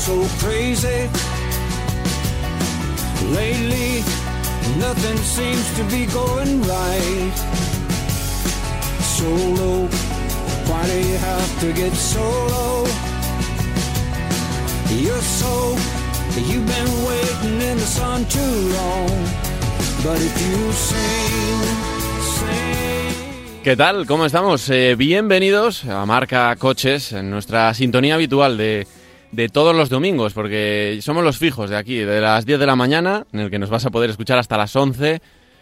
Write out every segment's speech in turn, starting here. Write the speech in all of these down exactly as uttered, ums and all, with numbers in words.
so crazy. Lately, nothing seems to be going right. Solo, why do you have to get so low? You're so, you've been waiting in the sun too long. But if you sing, sing. ¿Qué tal? ¿Cómo estamos? Eh, bienvenidos a Marca Coches, en nuestra sintonía habitual de, de todos los domingos, porque somos los fijos de aquí, de las diez de la mañana, en el que nos vas a poder escuchar hasta las once,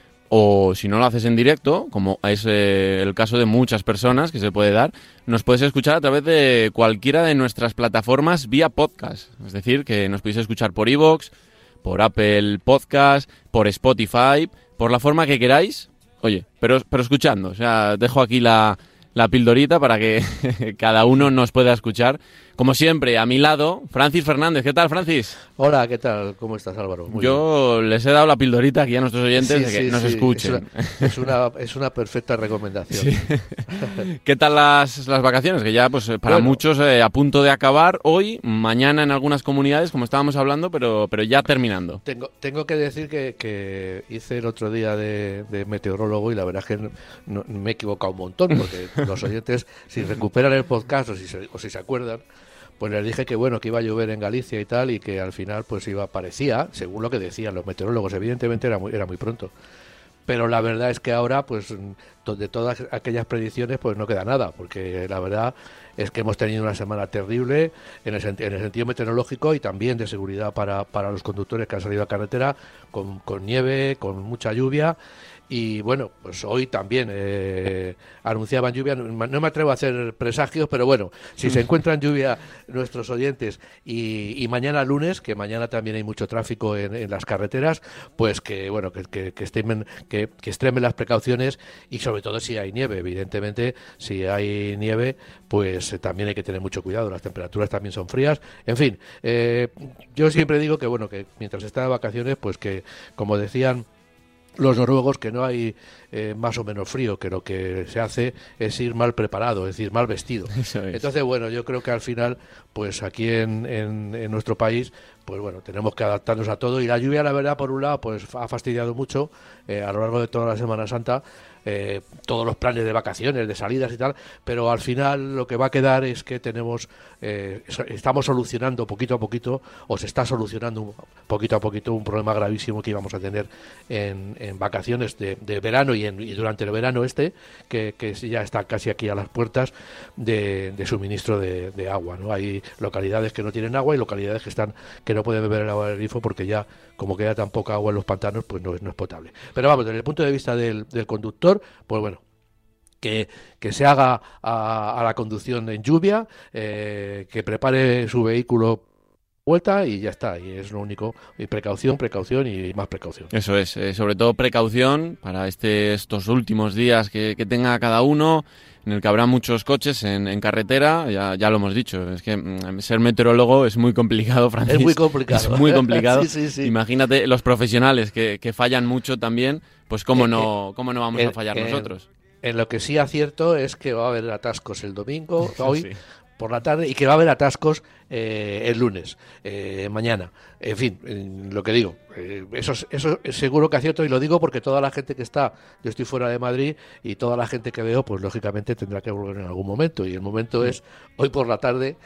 o si no lo haces en directo, como es eh, el caso de muchas personas que se puede dar, nos puedes escuchar a través de cualquiera de nuestras plataformas vía podcast. Es decir, que nos podéis escuchar por iVoox, por Apple Podcast, por Spotify, por la forma que queráis. Oye, pero, pero escuchando, o sea, dejo aquí la, la pildorita para que cada uno nos pueda escuchar. Como siempre, a mi lado, Francis Fernández. ¿Qué tal, Francis? Hola, ¿qué tal? ¿Cómo estás, Álvaro? Muy Yo bien. Les he dado la pildorita aquí a nuestros oyentes sí, de que sí, nos sí. escuchen. Es una, es, una, es una perfecta recomendación. Sí. ¿Qué tal las, las vacaciones? Que ya, pues, para bueno, muchos eh, a punto de acabar hoy, mañana en algunas comunidades, como estábamos hablando, pero, pero ya terminando. Tengo, tengo que decir que, que hice el otro día de, de meteorólogo y la verdad es que no, no, me he equivocado un montón, porque los oyentes, si recuperan el podcast o si se, o si se acuerdan, pues les dije que bueno, que iba a llover en Galicia y tal, y que al final pues iba, parecía, según lo que decían los meteorólogos, evidentemente era muy, era muy pronto. Pero la verdad es que ahora, pues, de todas aquellas predicciones, pues no queda nada, porque la verdad es que hemos tenido una semana terrible en el, en el sentido meteorológico y también de seguridad para, para los conductores que han salido a carretera, con, con nieve, con mucha lluvia. Y bueno, pues hoy también eh, anunciaban lluvia. No me atrevo a hacer presagios, pero bueno, si se encuentran lluvia nuestros oyentes y, y mañana lunes, que mañana también hay mucho tráfico en, en las carreteras, pues que bueno, que, que, que, extremen, que, que extremen las precauciones y sobre todo si hay nieve. Evidentemente, si hay nieve, pues eh, también hay que tener mucho cuidado. Las temperaturas también son frías. En fin, eh, yo siempre digo que bueno, que mientras está de vacaciones, pues que como decían los noruegos, que no hay eh, más o menos frío, que lo que se hace es ir mal preparado, es decir, mal vestido. Eso es. Entonces, bueno, yo creo que al final, pues aquí en, en, en nuestro país, pues bueno, tenemos que adaptarnos a todo. Y la lluvia, la verdad, por un lado, pues ha fastidiado mucho eh, a lo largo de toda la Semana Santa, eh, todos los planes de vacaciones, de salidas y tal, pero al final lo que va a quedar es que tenemos, eh, estamos solucionando poquito a poquito, o se está solucionando poquito a poquito un problema gravísimo que íbamos a tener en, en vacaciones de, de verano y, en, y durante el verano este, que, que ya está casi aquí a las puertas de, de suministro de, de agua, ¿no? Hay localidades que no tienen agua y localidades que están que no pueden beber el agua del grifo porque ya, como queda tan poca agua en los pantanos, pues no es, no es potable. Pero vamos, desde el punto de vista del, del conductor, pues bueno, que, que se haga a, a la conducción en lluvia, eh, que prepare su vehículo vuelta y ya está, y es lo único. Y precaución, precaución y más precaución. Eso es, eh, sobre todo precaución para este, estos últimos días que, que tenga cada uno, en el que habrá muchos coches en, en carretera, ya, ya lo hemos dicho, es que mm, ser meteorólogo es muy complicado, Francis. Es muy complicado. Es muy complicado. sí, sí, sí. Imagínate los profesionales que, que fallan mucho también, pues cómo Eh, no, cómo no vamos eh, a fallar eh, nosotros. En lo que sí acierto es que va a haber atascos el domingo, hoy, Sí. por la tarde, y que va a haber atascos eh, el lunes, eh, mañana. En fin, eh, lo que digo, eh, eso, eso es seguro que acierto, y lo digo porque toda la gente que está, yo estoy fuera de Madrid, y toda la gente que veo, pues lógicamente tendrá que volver en algún momento, y el momento es hoy por la tarde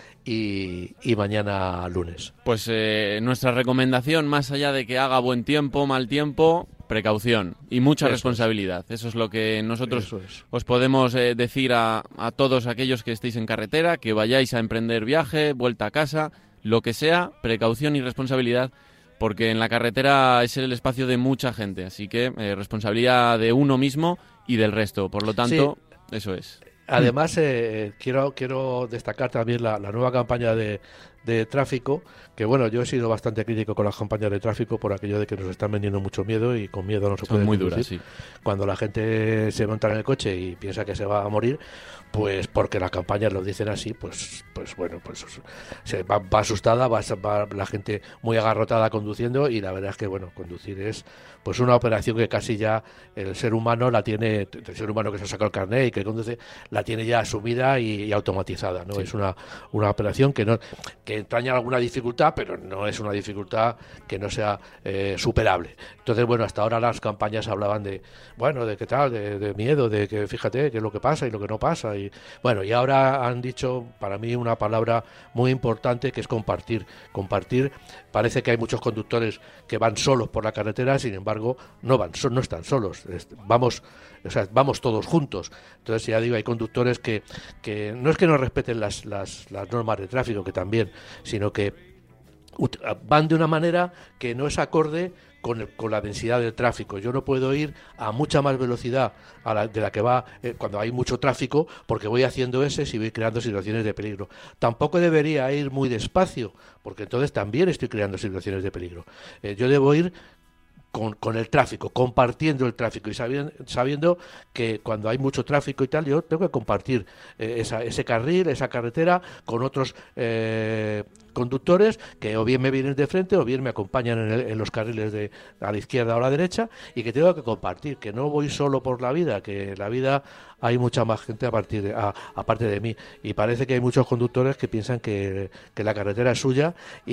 y, y mañana lunes. Pues eh, nuestra recomendación, más allá de que haga buen tiempo, mal tiempo, precaución y mucha Eso responsabilidad. Es. Eso es lo que nosotros Eso es. os podemos eh, decir a, a todos aquellos que estéis en carretera, que vayáis a emprender viaje, vuelta a casa, lo que sea, precaución y responsabilidad, porque en la carretera es el espacio de mucha gente, así que eh, responsabilidad de uno mismo y del resto. Por lo tanto, sí. Eso es. Además, eh, quiero quiero destacar también la, la nueva campaña de, de tráfico, que bueno, yo he sido bastante crítico con las campañas de tráfico por aquello de que nos están vendiendo mucho miedo, y con miedo no se puede muy conducir. duras, sí. Cuando la gente se monta en el coche y piensa que se va a morir, pues porque las campañas lo dicen así, pues pues bueno, pues se va, va asustada, va, va la gente muy agarrotada conduciendo, y la verdad es que bueno, conducir es pues una operación que casi ya el ser humano la tiene, el ser humano que se ha sacado el carnet y que conduce, la tiene ya asumida y, y automatizada, ¿no? Sí. Es una, una operación que no que entraña alguna dificultad, pero no es una dificultad que no sea eh, superable. Entonces, bueno, hasta ahora las campañas hablaban de, bueno, de qué tal, de, de miedo, de que fíjate qué es lo que pasa y lo que no pasa. Y bueno, y ahora han dicho para mí una palabra muy importante, que es compartir. Compartir, parece que hay muchos conductores que van solos por la carretera, sin embargo, no van, son, no están solos, vamos, o sea, vamos todos juntos. Entonces, ya digo, hay conductores que, que no es que no respeten las, las, las normas de tráfico, que también, sino que van de una manera que no es acorde con, el, con la densidad del tráfico. Yo no puedo ir a mucha más velocidad a la, de la que va eh, cuando hay mucho tráfico, porque voy haciendo ese y voy creando situaciones de peligro. Tampoco debería ir muy despacio, porque entonces también estoy creando situaciones de peligro. Eh, yo debo ir Con, con el tráfico, compartiendo el tráfico y sabiendo, sabiendo que cuando hay mucho tráfico y tal, yo tengo que compartir eh, esa, ese carril, esa carretera con otros eh, conductores que o bien me vienen de frente o bien me acompañan en, el, en los carriles de a la izquierda o a la derecha, y que tengo que compartir, que no voy solo por la vida, que la vida hay mucha más gente a partir de, a, aparte de mí, y parece que hay muchos conductores que piensan que, que la carretera es suya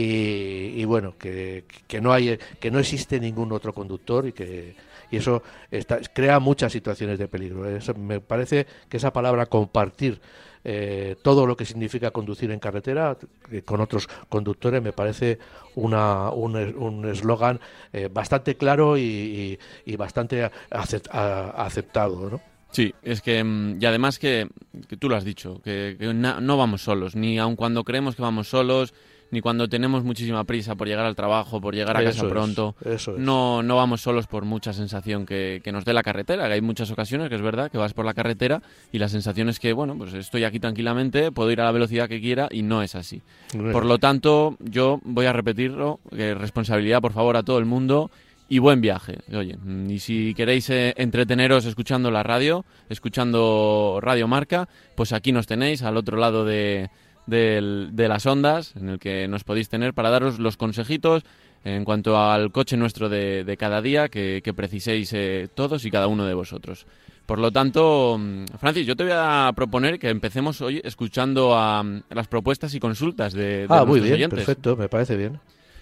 y, y bueno, que, que no hay, que no existe ningún otro conductor, y que y eso está, crea muchas situaciones de peligro. Eso, me parece que esa palabra compartir eh, todo lo que significa conducir en carretera eh, con otros conductores me parece una un eslogan eh, bastante claro y, y, y bastante acept, a, aceptado, ¿no? Sí, es que, y además que, que tú lo has dicho, que, que na, no vamos solos, ni aun cuando creemos que vamos solos, ni cuando tenemos muchísima prisa por llegar al trabajo, por llegar a casa eso pronto. Es, eso es. No, no vamos solos por mucha sensación que, que nos dé la carretera, que hay muchas ocasiones que es verdad que vas por la carretera y la sensación es que, bueno, pues estoy aquí tranquilamente, puedo ir a la velocidad que quiera, y no es así. No es. Por lo tanto, yo voy a repetirlo, que responsabilidad por favor a todo el mundo. Y buen viaje, oye, y si queréis eh, entreteneros escuchando la radio, escuchando Radio Marca, pues aquí nos tenéis al otro lado de, de, de las ondas, en el que nos podéis tener para daros los consejitos en cuanto al coche nuestro de, de cada día que, que preciséis eh, todos y cada uno de vosotros. Por lo tanto, Francis, yo te voy a proponer que empecemos hoy escuchando a, a las propuestas y consultas de, de ah, nuestros muy bien, oyentes. Perfecto, me parece bien.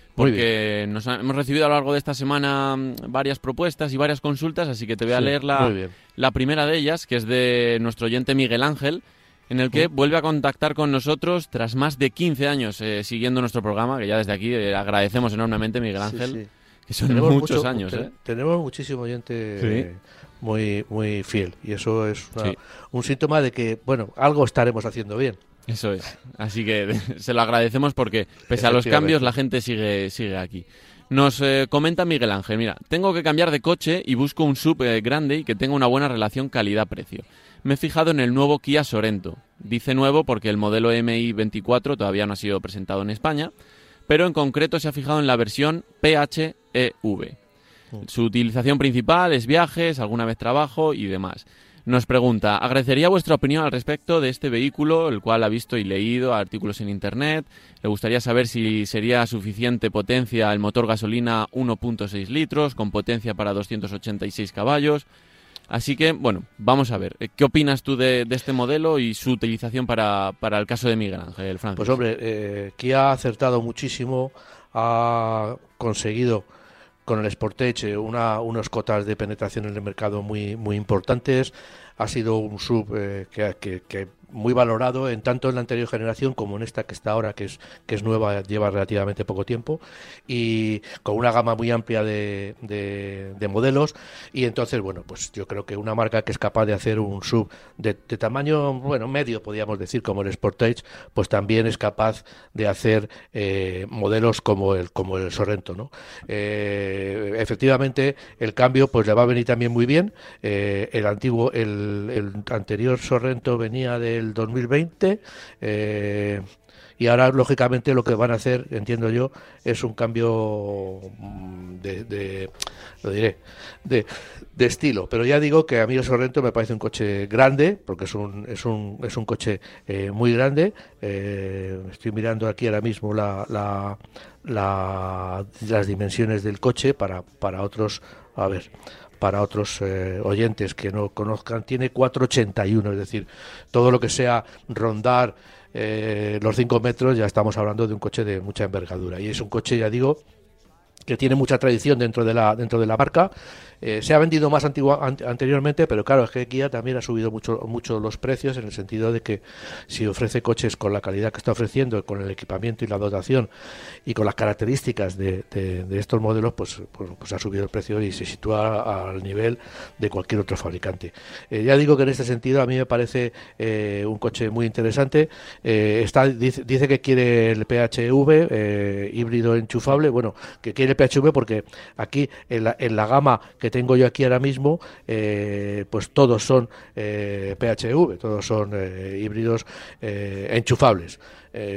Porque nos ha, hemos recibido a lo largo de esta semana varias propuestas y varias consultas, así que te voy a sí, leer la, la primera de ellas, que es de nuestro oyente Miguel Ángel, en el que sí. vuelve a contactar con nosotros tras más de quince años eh, siguiendo nuestro programa, que ya desde aquí eh, agradecemos enormemente, Miguel Ángel, sí, sí. que son tenemos muchos mucho, años. Te, ¿eh? Tenemos muchísimo oyente sí. eh, muy, muy fiel, y eso es una, sí. un síntoma de que, bueno, algo estaremos haciendo bien. Eso es, así que se lo agradecemos porque pese a los cambios la gente sigue sigue aquí. Nos eh, comenta Miguel Ángel, mira, tengo que cambiar de coche y busco un sub eh, grande y que tenga una buena relación calidad-precio. Me he fijado en el nuevo Kia Sorento. Dice nuevo porque el modelo M I veinticuatro todavía no ha sido presentado en España, pero en concreto se ha fijado en la versión P H E V. Su utilización principal es viajes, alguna vez trabajo y demás. Nos pregunta, agradecería vuestra opinión al respecto de este vehículo, el cual ha visto y leído artículos en internet. Le gustaría saber si sería suficiente potencia el motor gasolina uno punto seis litros, con potencia para doscientos ochenta y seis caballos. Así que, bueno, vamos a ver. ¿Qué opinas tú de, de este modelo y su utilización para, para el caso de Miguel Ángel, Francis? Pues hombre, eh, Kia ha acertado muchísimo, ha conseguido con el Sportage una, unos cotas de penetración en el mercado muy muy importantes. Ha sido un sub eh, que, que, que muy valorado en tanto en la anterior generación como en esta que está ahora, que es que es nueva, lleva relativamente poco tiempo, y con una gama muy amplia de, de, de modelos. Y entonces, bueno, pues yo creo que una marca que es capaz de hacer un sub de, de tamaño, bueno, medio, podríamos decir, como el Sportage, pues también es capaz de hacer eh, modelos como el como el Sorento, ¿no? Eh, efectivamente, el cambio pues le va a venir también muy bien. Eh, el antiguo, el, el anterior Sorento venía del dos mil veinte, eh, y ahora lógicamente lo que van a hacer, entiendo yo, es un cambio de, de lo diré, de, de estilo. Pero ya digo que a mí el Sorento me parece un coche grande, porque es un es un es un coche eh, muy grande. Eh, estoy mirando aquí ahora mismo la, la, la las dimensiones del coche para para otros, a ver. Para otros eh, oyentes que no conozcan, tiene cuatro ochenta y uno, es decir, todo lo que sea rondar eh, los cinco metros ya estamos hablando de un coche de mucha envergadura. Y es un coche, ya digo, que tiene mucha tradición dentro de la dentro de la marca. Eh, se ha vendido más antigua, an, anteriormente, pero claro, es que Kia también ha subido mucho mucho los precios, en el sentido de que si ofrece coches con la calidad que está ofreciendo, con el equipamiento y la dotación y con las características de, de, de estos modelos, pues, pues, pues ha subido el precio y se sitúa al nivel de cualquier otro fabricante. Eh, ya digo que en este sentido a mí me parece eh, un coche muy interesante. Eh, está dice, dice que quiere el P H E V, eh, híbrido enchufable. Bueno, que quiere el P H E V porque aquí en la, en la gama que tengo yo aquí ahora mismo, eh, pues todos son eh, P H E V, todos son eh, híbridos eh, enchufables. Eh,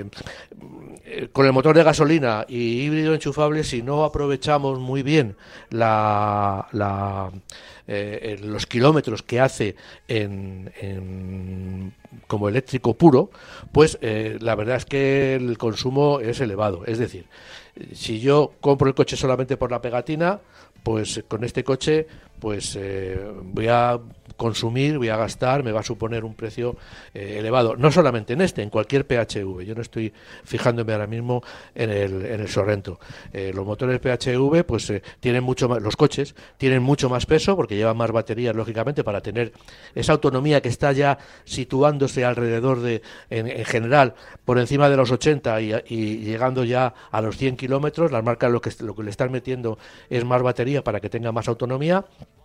con el motor de gasolina y híbrido enchufable, si no aprovechamos muy bien la, la, eh, los kilómetros que hace en, en, como eléctrico puro, pues eh, la verdad es que el consumo es elevado. Es decir, si yo compro el coche solamente por la pegatina, pues con este coche pues eh, voy a consumir, voy a gastar, me va a suponer un precio eh, elevado, no solamente en este, en cualquier P H E V. Yo no estoy fijándome ahora mismo en el, en el Sorrento. Eh, los motores P H E V pues eh, tienen mucho más, los coches tienen mucho más peso porque llevan más baterías, lógicamente, para tener esa autonomía que está ya situándose alrededor de, en, en general, por encima de los ochenta y, y llegando ya a los cien kilómetros. Las marcas lo que, lo que le están metiendo es más batería para que tenga más autonomía.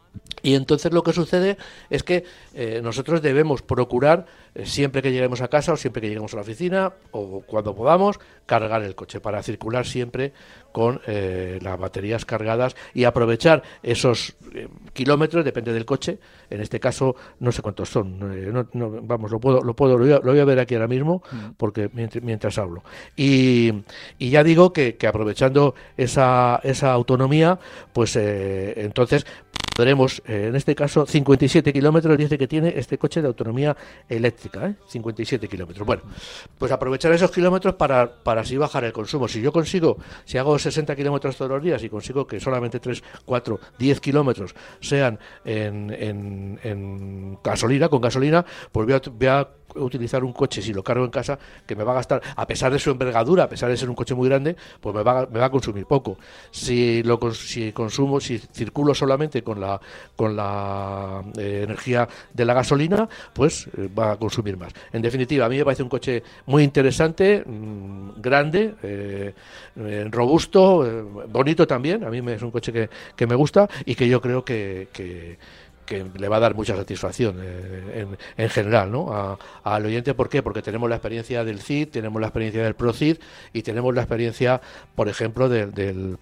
Y entonces lo que sucede es que eh, nosotros debemos procurar, eh, siempre que lleguemos a casa o siempre que lleguemos a la oficina o cuando podamos, cargar el coche para circular siempre con eh, las baterías cargadas y aprovechar esos eh, kilómetros, depende del coche. En este caso no sé cuántos son, eh, no, no, vamos, lo puedo, lo puedo, lo voy, a, lo voy a ver aquí ahora mismo porque mientras, mientras hablo. Y, y ya digo que, que aprovechando esa, esa autonomía, pues eh, entonces podremos, eh, en este caso, cincuenta y siete kilómetros, dice que tiene este coche de autonomía eléctrica, ¿eh? cincuenta y siete kilómetros. Bueno, pues aprovechar esos kilómetros para, para así bajar el consumo. Si yo consigo, si hago sesenta kilómetros todos los días y consigo que solamente tres, cuatro, diez kilómetros sean en, en, en gasolina, con gasolina, pues voy a, voy a utilizar un coche, si lo cargo en casa, que me va a gastar, a pesar de su envergadura, a pesar de ser un coche muy grande, pues me va, me va a consumir poco. Si lo si consumo, si circulo solamente con la con la eh, energía de la gasolina, pues eh, va a consumir más. En definitiva, a mí me parece un coche muy interesante, mmm, grande, eh, eh, robusto, eh, bonito también. A mí me, es un coche que, que me gusta y que yo creo que, que que le va a dar mucha satisfacción eh, en, en general, ¿no? A, al oyente. ¿Por qué? Porque tenemos la experiencia del C I D, tenemos la experiencia del Pro C I D y tenemos la experiencia, por ejemplo, del, del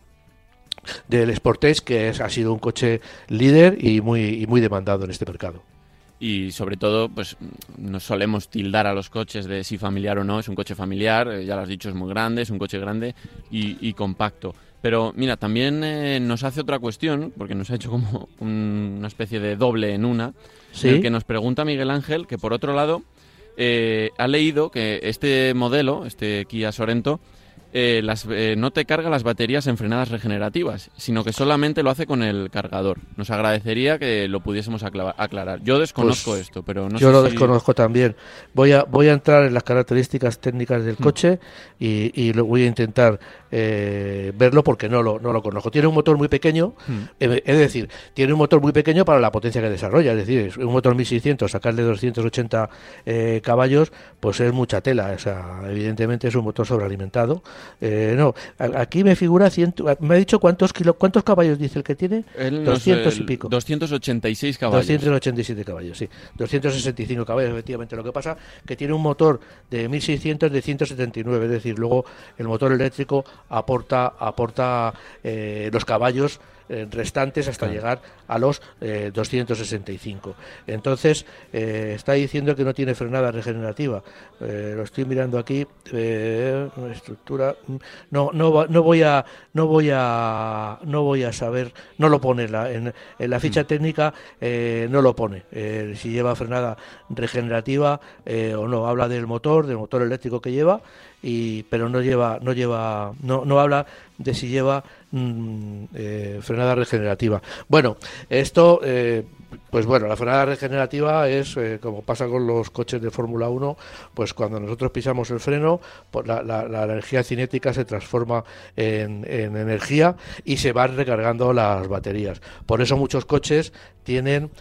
del Sportage, que es, ha sido un coche líder y muy y muy demandado en este mercado. Y sobre todo, pues nos solemos tildar a los coches de si familiar o no. Es un coche familiar, eh, ya lo has dicho, es muy grande, es un coche grande y, y compacto. Pero mira, también eh, nos hace otra cuestión, porque nos ha hecho como un, una especie de doble en una, ¿sí? En el que nos pregunta Miguel Ángel que, por otro lado, eh, ha leído que este modelo, este Kia Sorento, eh, las, eh, no te carga las baterías en frenadas regenerativas, sino que solamente lo hace con el cargador. Nos agradecería que lo pudiésemos aclarar. aclarar. Yo desconozco pues esto, pero no yo sé lo si... desconozco también. Voy a voy a entrar en las características técnicas del mm. coche y, y lo voy a intentar eh, verlo porque no lo no lo conozco. Tiene un motor muy pequeño, mm. eh, es decir, tiene un motor muy pequeño para la potencia que desarrolla. Es decir, es un motor mil seiscientos, sacarle doscientos ochenta eh, caballos, pues es mucha tela. O sea, evidentemente es un motor sobrealimentado. Eh, no, aquí me figura ciento, me ha dicho cuántos kilo, cuántos caballos dice el que tiene, el, doscientos el, y pico, doscientos ochenta y seis caballos, doscientos ochenta y siete caballos, sí, doscientos sesenta y cinco caballos, efectivamente. Lo que pasa que tiene un motor de mil seiscientos de ciento setenta y nueve, es decir, luego el motor eléctrico aporta aporta eh, los caballos eh, restantes hasta claro. llegar a los eh, doscientos sesenta y cinco. Entonces eh, está diciendo que no tiene frenada regenerativa. Eh, lo estoy mirando aquí. Eh, estructura. No, no, no voy a, no voy a, no voy a saber. No lo pone en la, en, en la ficha mm. técnica. Eh, no lo pone. Eh, si lleva frenada regenerativa eh, o no. Habla del motor, del motor eléctrico que lleva. Y pero no lleva no lleva no no habla de si lleva mmm, eh, frenada regenerativa. Bueno, esto eh, Pues bueno, la frenada regenerativa es, eh, como pasa con los coches de Fórmula uno, pues cuando nosotros pisamos el freno, pues la, la, la energía cinética se transforma en, en energía y se van recargando las baterías. Por eso muchos coches tienen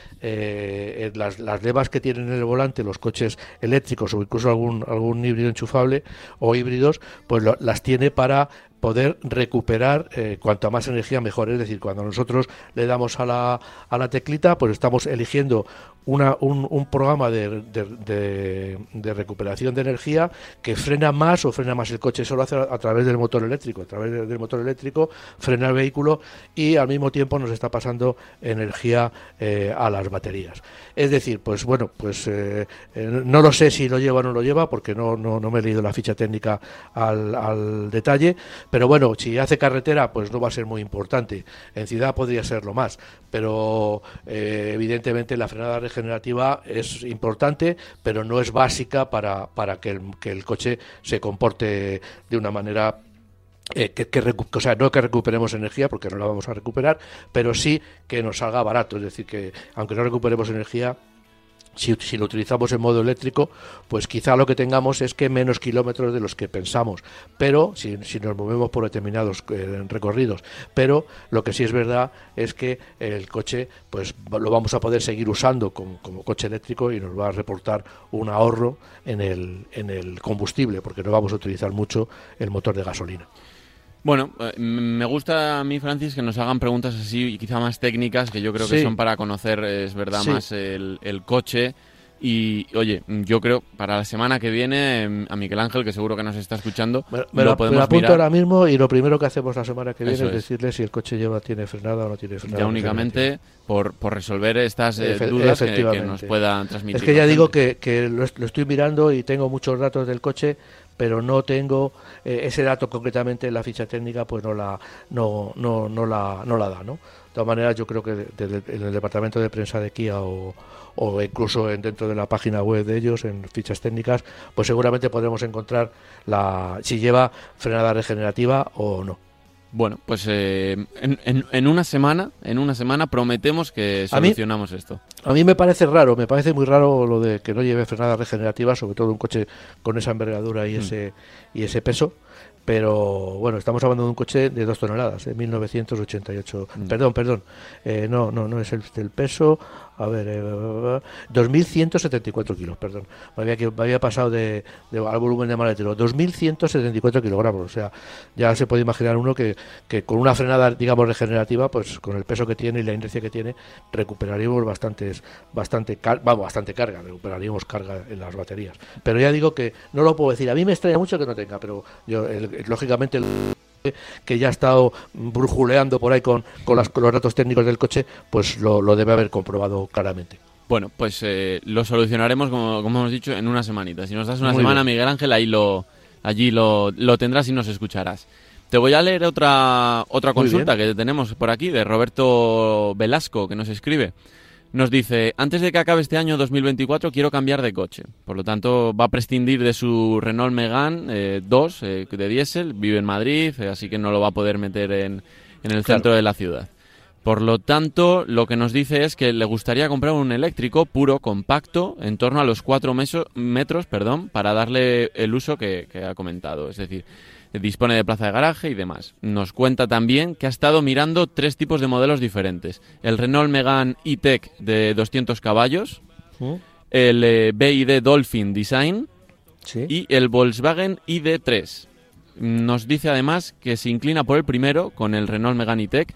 eh, las, las levas que tienen en el volante, los coches eléctricos o incluso algún, algún híbrido enchufable o híbridos, pues lo, las tiene para poder recuperar eh, cuanto más energía mejor. Es decir, cuando nosotros le damos a la, a la teclita, pues estamos eligiendo una, un, un programa de, de, de, de recuperación de energía que frena más o frena más el coche. Eso lo hace a, a través del motor eléctrico. A través de, del motor eléctrico frena el vehículo y al mismo tiempo nos está pasando energía eh, a las baterías. Es decir, pues bueno, pues eh, eh, no lo sé si lo lleva o no lo lleva, porque no, no, no me he leído la ficha técnica al, al detalle. Pero bueno, si hace carretera, pues no va a ser muy importante. En ciudad podría serlo más, pero eh, evidentemente la frenada regenerativa es importante, pero no es básica para, para que, el, que el coche se comporte de una manera Eh, que, que recu- o sea, no que recuperemos energía, porque no la vamos a recuperar, pero sí que nos salga barato. Es decir, que aunque no recuperemos energía, Si, si lo utilizamos en modo eléctrico, pues quizá lo que tengamos es que menos kilómetros de los que pensamos, pero si, si nos movemos por determinados eh, recorridos. Pero lo que sí es verdad es que el coche pues lo vamos a poder seguir usando como, como coche eléctrico y nos va a reportar un ahorro en el, en el combustible, porque no vamos a utilizar mucho el motor de gasolina. Bueno, eh, me gusta a mí, Francis, que nos hagan preguntas así, quizá más técnicas, que yo creo que Sí. son para conocer, es verdad, Sí. más el, el coche. Y, oye, yo creo, para la semana que viene, a Miguel Ángel, que seguro que nos está escuchando, Me, me lo lo, podemos me lo apunto mirar. ahora mismo y lo primero que hacemos la semana que viene Eso es, es. decirle si el coche lleva tiene frenada o no tiene frenada. Ya únicamente por, por resolver estas eh, Efe- dudas que, que efectivamente. nos puedan transmitir. Es que ya la digo gente. que, que lo, est- lo estoy mirando y tengo muchos datos del coche, pero no tengo eh, ese dato concretamente en la ficha técnica, pues no la no no no la no la da, ¿no? De todas maneras, yo creo que de- de- en el departamento de prensa de Kia o, o incluso en, dentro de la página web de ellos, en fichas técnicas, pues seguramente podremos encontrar la si lleva frenada regenerativa o no. Bueno, pues eh, en, en, en una semana, en una semana prometemos que A mí- solucionamos esto. A mí me parece raro, me parece muy raro lo de que no lleve frenada regenerativa, sobre todo un coche con esa envergadura y ese y ese peso. Pero bueno, estamos hablando de un coche de dos toneladas, de mil novecientos ochenta y ocho. Mm. Perdón, perdón. Eh, no, no, no es el del peso. A ver, eh, dos mil ciento setenta y cuatro kilos, perdón. Me había, que- me había pasado de, de- al volumen de maletero. dos mil ciento setenta y cuatro kilogramos. O sea, ya se puede imaginar uno que, que con una frenada, digamos, regenerativa, pues con el peso que tiene y la inercia que tiene, recuperaríamos bastantes, bastante, car- vamos, bastante carga, recuperaríamos carga en las baterías. Pero ya digo que no lo puedo decir. A mí me extraña mucho que no tenga, pero yo, el- lógicamente, el que ya ha estado brujuleando por ahí con, con, las, con los datos técnicos del coche, pues lo, lo debe haber comprobado claramente. Bueno, pues eh, lo solucionaremos, como, como hemos dicho, en una semanita. Si nos das una Muy semana, bien. Miguel Ángel, ahí lo, allí lo, lo tendrás y nos escucharás. Te voy a leer otra, otra Muy consulta bien. que tenemos por aquí, de Roberto Velasco, que nos escribe. Nos dice, antes de que acabe este año dos mil veinticuatro quiero cambiar de coche. Por lo tanto, va a prescindir de su Renault Megane eh, dos eh, de diésel. Vive en Madrid, eh, así que no lo va a poder meter en, en el Claro. centro de la ciudad. Por lo tanto, lo que nos dice es que le gustaría comprar un eléctrico puro, compacto, en torno a los cuatro meso- metros, perdón, para darle el uso que, que ha comentado. Es decir, dispone de plaza de garaje y demás. Nos cuenta también que ha estado mirando tres tipos de modelos diferentes. El Renault Megane E-Tech de doscientos caballos, ¿Mm? el eh, B Y D Dolphin Design Sí. y el Volkswagen I D tres. Nos dice además que se inclina por el primero, con el Renault Megane E-Tech,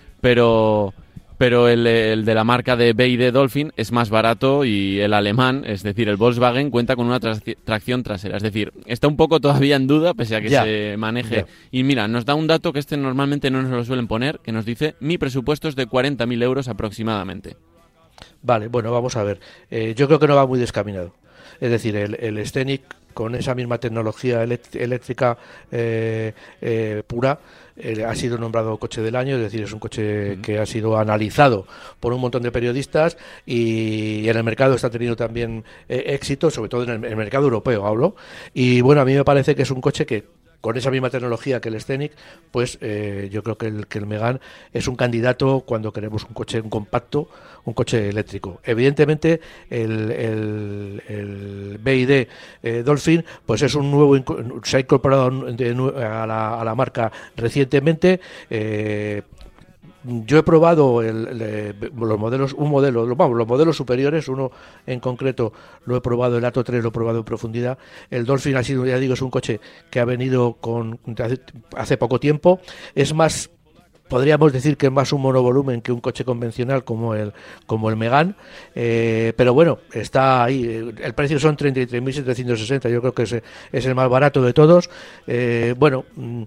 pero, pero el, el de la marca de B Y D Dolphin es más barato y el alemán, es decir, el Volkswagen, cuenta con una trac- tracción trasera. Es decir, está un poco todavía en duda, pese a que Ya, se maneje. ya. Y mira, nos da un dato que este normalmente no nos lo suelen poner, que nos dice, mi presupuesto es de cuarenta mil euros aproximadamente. Vale, bueno, vamos a ver. Eh, yo creo que no va muy descaminado. Es decir, el, el Scenic, con esa misma tecnología elect- eléctrica eh, eh, pura, eh, ha sido nombrado coche del año. Es decir, es un coche Ujú. que ha sido analizado por un montón de periodistas y en el mercado está teniendo también eh, éxito, sobre todo en el, en el mercado europeo, hablo. Y bueno, a mí me parece que es un coche que con esa misma tecnología que el Scenic, pues eh, yo creo que el, que el Megane es un candidato cuando queremos un coche un compacto, un coche eléctrico. Evidentemente el, el, el B Y D eh, Dolphin pues es un nuevo, se ha incorporado de, a, la, a la marca recientemente. eh, Yo he probado el, el, los modelos, un modelo, vamos, los modelos superiores, uno en concreto lo he probado, el Atto tres lo he probado en profundidad. El Dolphin ha sido, ya digo, es un coche que ha venido con hace, hace poco tiempo, es más, podríamos decir que es más un monovolumen que un coche convencional como el como el Megane, eh, pero bueno, está ahí. El precio son treinta y tres mil setecientos sesenta, yo creo que es, es el más barato de todos. Eh, bueno,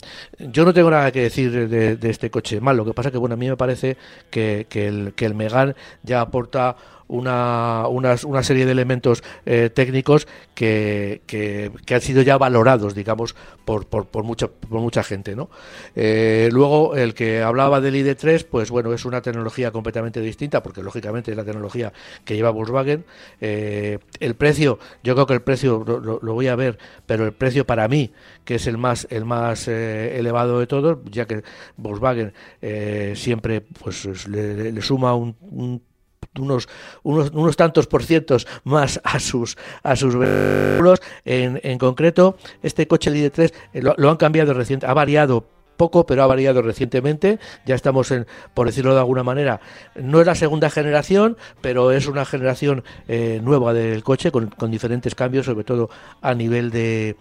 yo no tengo nada que decir de, de este coche mal, lo que pasa que bueno, a mí me parece que, que, el, que el Megane ya aporta Una, una, una serie de elementos eh, técnicos que, que, que han sido ya valorados, digamos, por, por, por, mucha, por mucha gente, ¿no? Eh, luego, el que hablaba del I D tres, pues bueno, es una tecnología completamente distinta, porque lógicamente es la tecnología que lleva Volkswagen. Eh, el precio, yo creo que el precio lo, lo, lo voy a ver, pero el precio para mí, que es el más el más eh, elevado de todos, ya que Volkswagen eh, siempre pues le, le suma un, un unos unos unos tantos por cientos más a sus a sus vehículos. En, en concreto, este coche el I D tres eh, lo, lo han cambiado reciente, ha variado poco, pero ha variado recientemente. Ya estamos en, por decirlo de alguna manera, no es la segunda generación, pero es una generación eh, nueva del coche con, con diferentes cambios, sobre todo a nivel de,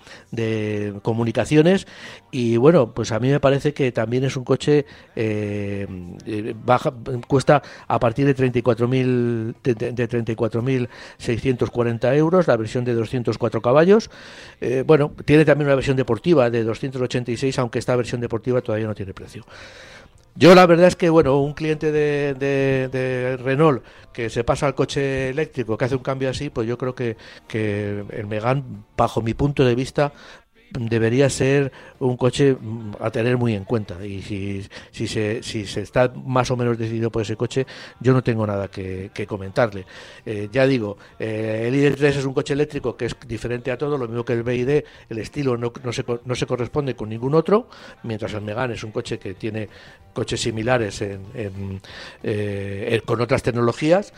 de comunicaciones. Y bueno, pues a mí me parece que también es un coche eh, baja, cuesta a partir de treinta y cuatro mil de, de treinta y cuatro mil seiscientos cuarenta euros, la versión de doscientos cuatro caballos. Eh, bueno, tiene también una versión deportiva de doscientos ochenta y seis, aunque esta versión deportiva todavía no tiene precio. Yo la verdad es que, bueno, un cliente de, de, de Renault que se pasa al coche eléctrico, que hace un cambio así, pues yo creo que, que el Megane, bajo mi punto de vista, debería ser un coche a tener muy en cuenta. Y si, si, se, si se está más o menos decidido por ese coche, yo no tengo nada que, que comentarle. Eh, ya digo, eh, el I D tres es un coche eléctrico que es diferente a todo, lo mismo que el B Y D, el estilo no, no, se, no se corresponde con ningún otro, mientras el Megane es un coche que tiene coches similares en, en, eh, con otras tecnologías.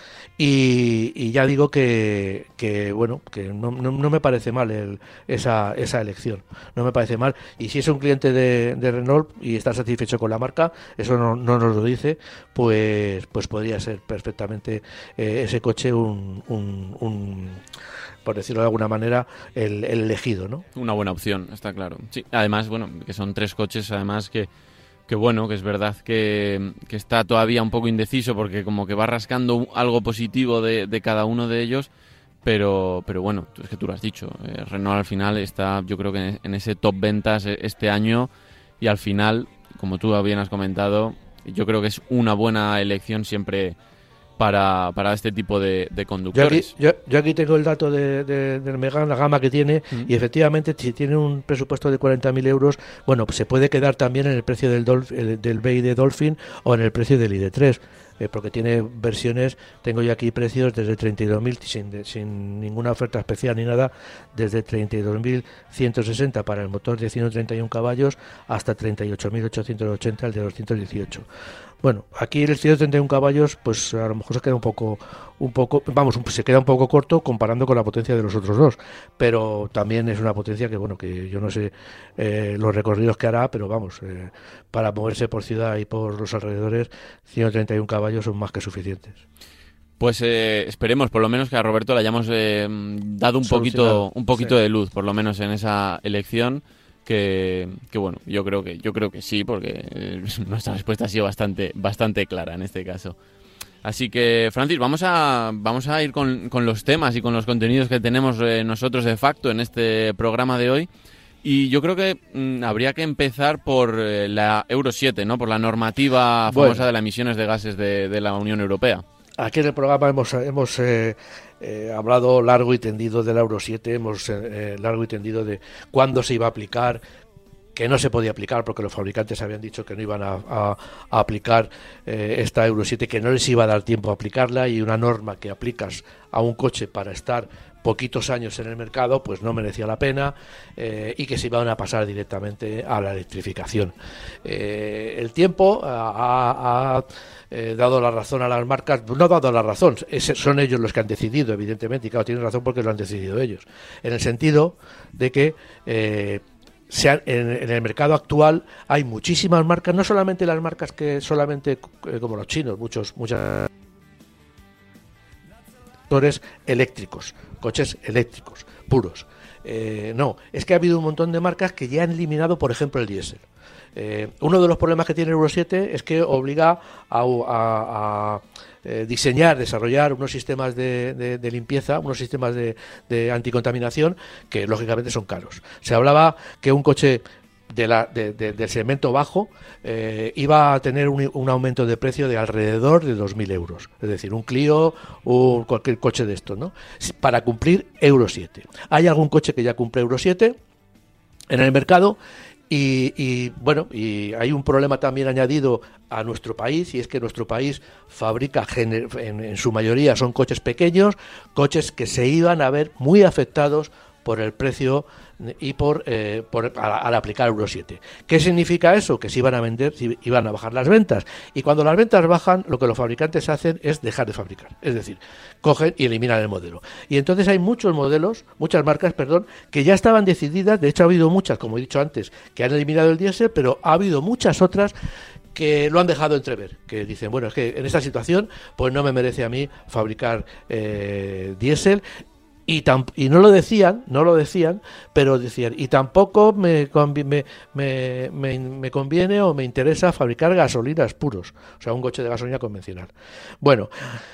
Y, y ya digo que, que bueno, que no, no, no me parece mal el, esa, esa elección. No me parece mal. Y si es un cliente de, de Renault y está satisfecho con la marca, eso no, no nos lo dice, pues pues podría ser perfectamente eh, ese coche un, un, un, por decirlo de alguna manera, el, el elegido, ¿no? Una buena opción, está claro. Sí, además, bueno, que son tres coches, además que que bueno, que es verdad que, que está todavía un poco indeciso porque como que va rascando algo positivo de, de cada uno de ellos. Pero pero bueno, es que tú lo has dicho, eh, Renault al final está, yo creo que en ese top ventas este año, y al final, como tú bien has comentado, yo creo que es una buena elección siempre para, para este tipo de, de conductores. Yo aquí, yo, yo aquí tengo el dato de, de, del Megane, la gama que tiene, mm. y efectivamente si tiene un presupuesto de cuarenta mil euros, bueno, pues se puede quedar también en el precio del, Dolph, el, del B Y D Dolphin o en el precio del I D tres. Eh, porque tiene versiones, tengo yo aquí precios desde treinta y dos mil, sin, sin ninguna oferta especial ni nada, desde treinta y dos mil ciento sesenta para el motor de ciento treinta y uno caballos hasta treinta y ocho mil ochocientos ochenta el de doscientos dieciocho. Bueno, aquí el ciento treinta y uno caballos, pues a lo mejor se queda un poco, un poco, vamos, se queda un poco corto comparando con la potencia de los otros dos, pero también es una potencia que, bueno, que yo no sé eh, los recorridos que hará, pero vamos, eh, para moverse por ciudad y por los alrededores, ciento treinta y uno caballos son más que suficientes. Pues eh, esperemos, por lo menos, que a Roberto le hayamos eh, dado un poquito, un poquito sí. de luz, por lo menos en esa elección. Que, que bueno, yo creo que yo creo que sí, porque eh, nuestra respuesta ha sido bastante bastante clara en este caso. Así que, Francis, vamos a vamos a ir con, con los temas y con los contenidos que tenemos eh, nosotros de facto en este programa de hoy. Y yo creo que mmm, habría que empezar por eh, la Euro siete, ¿no? Por la normativa famosa bueno. de las emisiones de gases de, de la Unión Europea. Aquí en el programa hemos hemos eh, eh, hablado largo y tendido del Euro siete, hemos eh, largo y tendido de cuándo se iba a aplicar, que no se podía aplicar porque los fabricantes habían dicho que no iban a, a, a aplicar eh, esta Euro siete, que no les iba a dar tiempo a aplicarla, y una norma que aplicas a un coche para estar poquitos años en el mercado, pues no merecía la pena, eh, y que se iban a pasar directamente a la electrificación. Eh, el tiempo ha, ha eh, dado la razón a las marcas, no ha dado la razón, es, son ellos los que han decidido, evidentemente, y claro, tienen razón porque lo han decidido ellos, en el sentido de que eh, Se han, en, en el mercado actual hay muchísimas marcas, no solamente las marcas que solamente eh, como los chinos, muchos muchas motores eléctricos, coches eléctricos puros. Eh, no, es que ha habido un montón de marcas que ya han eliminado, por ejemplo, el diésel. Eh, uno de los problemas que tiene Euro siete es que obliga a, a, a eh, diseñar, desarrollar unos sistemas de, de, de limpieza, unos sistemas de, de anticontaminación que lógicamente son caros. Se hablaba que un coche de la, de, de, del segmento bajo eh, iba a tener un, un aumento de precio de alrededor de dos mil euros, es decir, un Clio o cualquier coche de estos, ¿no? Para cumplir Euro siete. Hay algún coche que ya cumple Euro siete en el mercado. Y, y bueno, y hay un problema también añadido a nuestro país, y es que nuestro país fabrica, en, en su mayoría son coches pequeños, coches que se iban a ver muy afectados por el precio y por, eh, por al, al aplicar Euro siete. ¿Qué significa eso? Que se iban a vender, se iban a bajar las ventas, y cuando las ventas bajan, lo que los fabricantes hacen es dejar de fabricar, es decir, cogen y eliminan el modelo. Y entonces hay muchos modelos, muchas marcas, perdón, que ya estaban decididas. De hecho ha habido muchas, como he dicho antes, que han eliminado el diésel, pero ha habido muchas otras que lo han dejado entrever, que dicen, bueno, es que en esta situación pues no me merece a mí fabricar eh, diésel. Y, tam- y no lo decían, no lo decían, pero decían, y tampoco me, convi- me, me, me, me conviene o me interesa fabricar gasolinas puros, o sea, un coche de gasolina convencional. Bueno,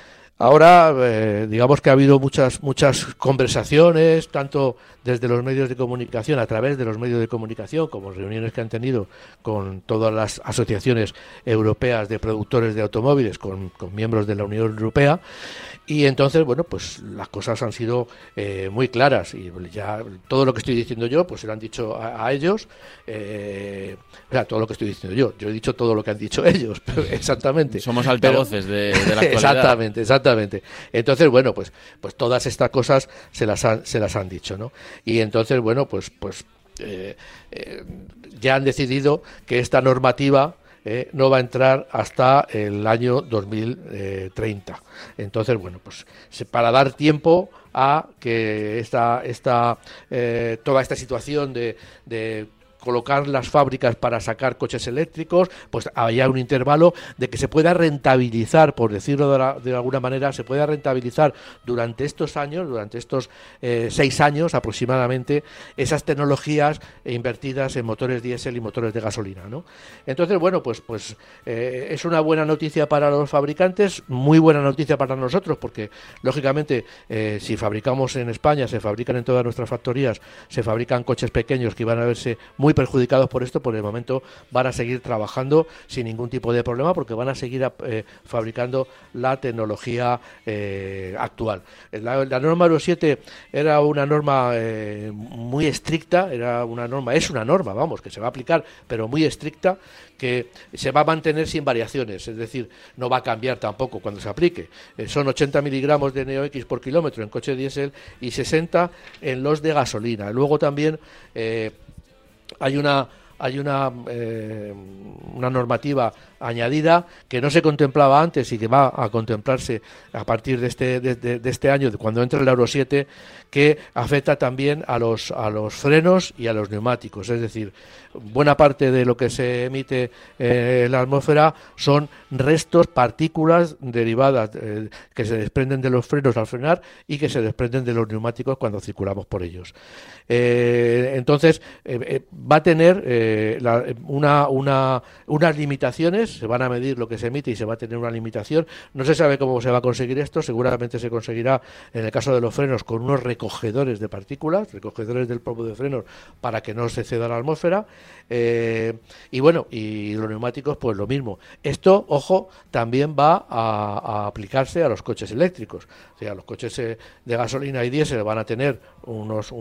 ahora eh, digamos que ha habido muchas muchas conversaciones, tanto desde los medios de comunicación, a través de los medios de comunicación, como reuniones que han tenido con todas las asociaciones europeas de productores de automóviles, con, con miembros de la Unión Europea. Y entonces, bueno, pues las cosas han sido eh, muy claras, y ya todo lo que estoy diciendo yo, pues se lo han dicho a, a ellos, eh, o sea, todo lo que estoy diciendo yo, yo he dicho todo lo que han dicho ellos, exactamente. Somos altavoces pero, de, de la actualidad. Exactamente, exactamente. Entonces, bueno, pues, pues todas estas cosas se las han, se las han dicho, ¿no? Y entonces, bueno, pues, pues eh, eh, ya han decidido que esta normativa Eh, no va a entrar hasta el año dos mil treinta. Entonces, bueno, pues para dar tiempo a que esta, esta eh, toda esta situación de, de colocar las fábricas para sacar coches eléctricos, pues haya un intervalo de que se pueda rentabilizar, por decirlo de, la, de alguna manera, se pueda rentabilizar durante estos años, durante estos eh, seis años aproximadamente, esas tecnologías invertidas en motores diésel y motores de gasolina, ¿no? Entonces, bueno, pues, pues eh, es una buena noticia para los fabricantes, muy buena noticia para nosotros, porque lógicamente eh, si fabricamos en España, se fabrican en todas nuestras factorías, se fabrican coches pequeños que van a verse muy muy perjudicados por esto. Por el momento van a seguir trabajando sin ningún tipo de problema, porque van a seguir eh, fabricando la tecnología eh, actual. La, la norma Euro siete era una norma eh, muy estricta, era una norma, es una norma, vamos, que se va a aplicar, pero muy estricta, que se va a mantener sin variaciones, es decir, no va a cambiar tampoco cuando se aplique. Eh, son ochenta miligramos de N O X por kilómetro en coche diésel y sesenta en los de gasolina. Luego también eh, hay una hay una eh, una normativa añadida que no se contemplaba antes y que va a contemplarse a partir de este de, de, de este año, de cuando entre el Euro siete, que afecta también a los a los frenos y a los neumáticos. Es decir, buena parte de lo que se emite eh, en la atmósfera son restos, partículas derivadas eh, que se desprenden de los frenos al frenar y que se desprenden de los neumáticos cuando circulamos por ellos. Eh, entonces eh, eh, va a tener eh, la, una, una unas limitaciones. Se van a medir lo que se emite y se va a tener una limitación. No se sabe cómo se va a conseguir esto. Seguramente se conseguirá, en el caso de los frenos, con unos recogedores de partículas, recogedores del polvo de frenos, para que no se ceda a la atmósfera. Eh, y bueno, y los neumáticos, pues lo mismo. Esto, ojo, también va a, a aplicarse a los coches eléctricos. O sea, los coches eh, de gasolina y diésel van a tener unos, unos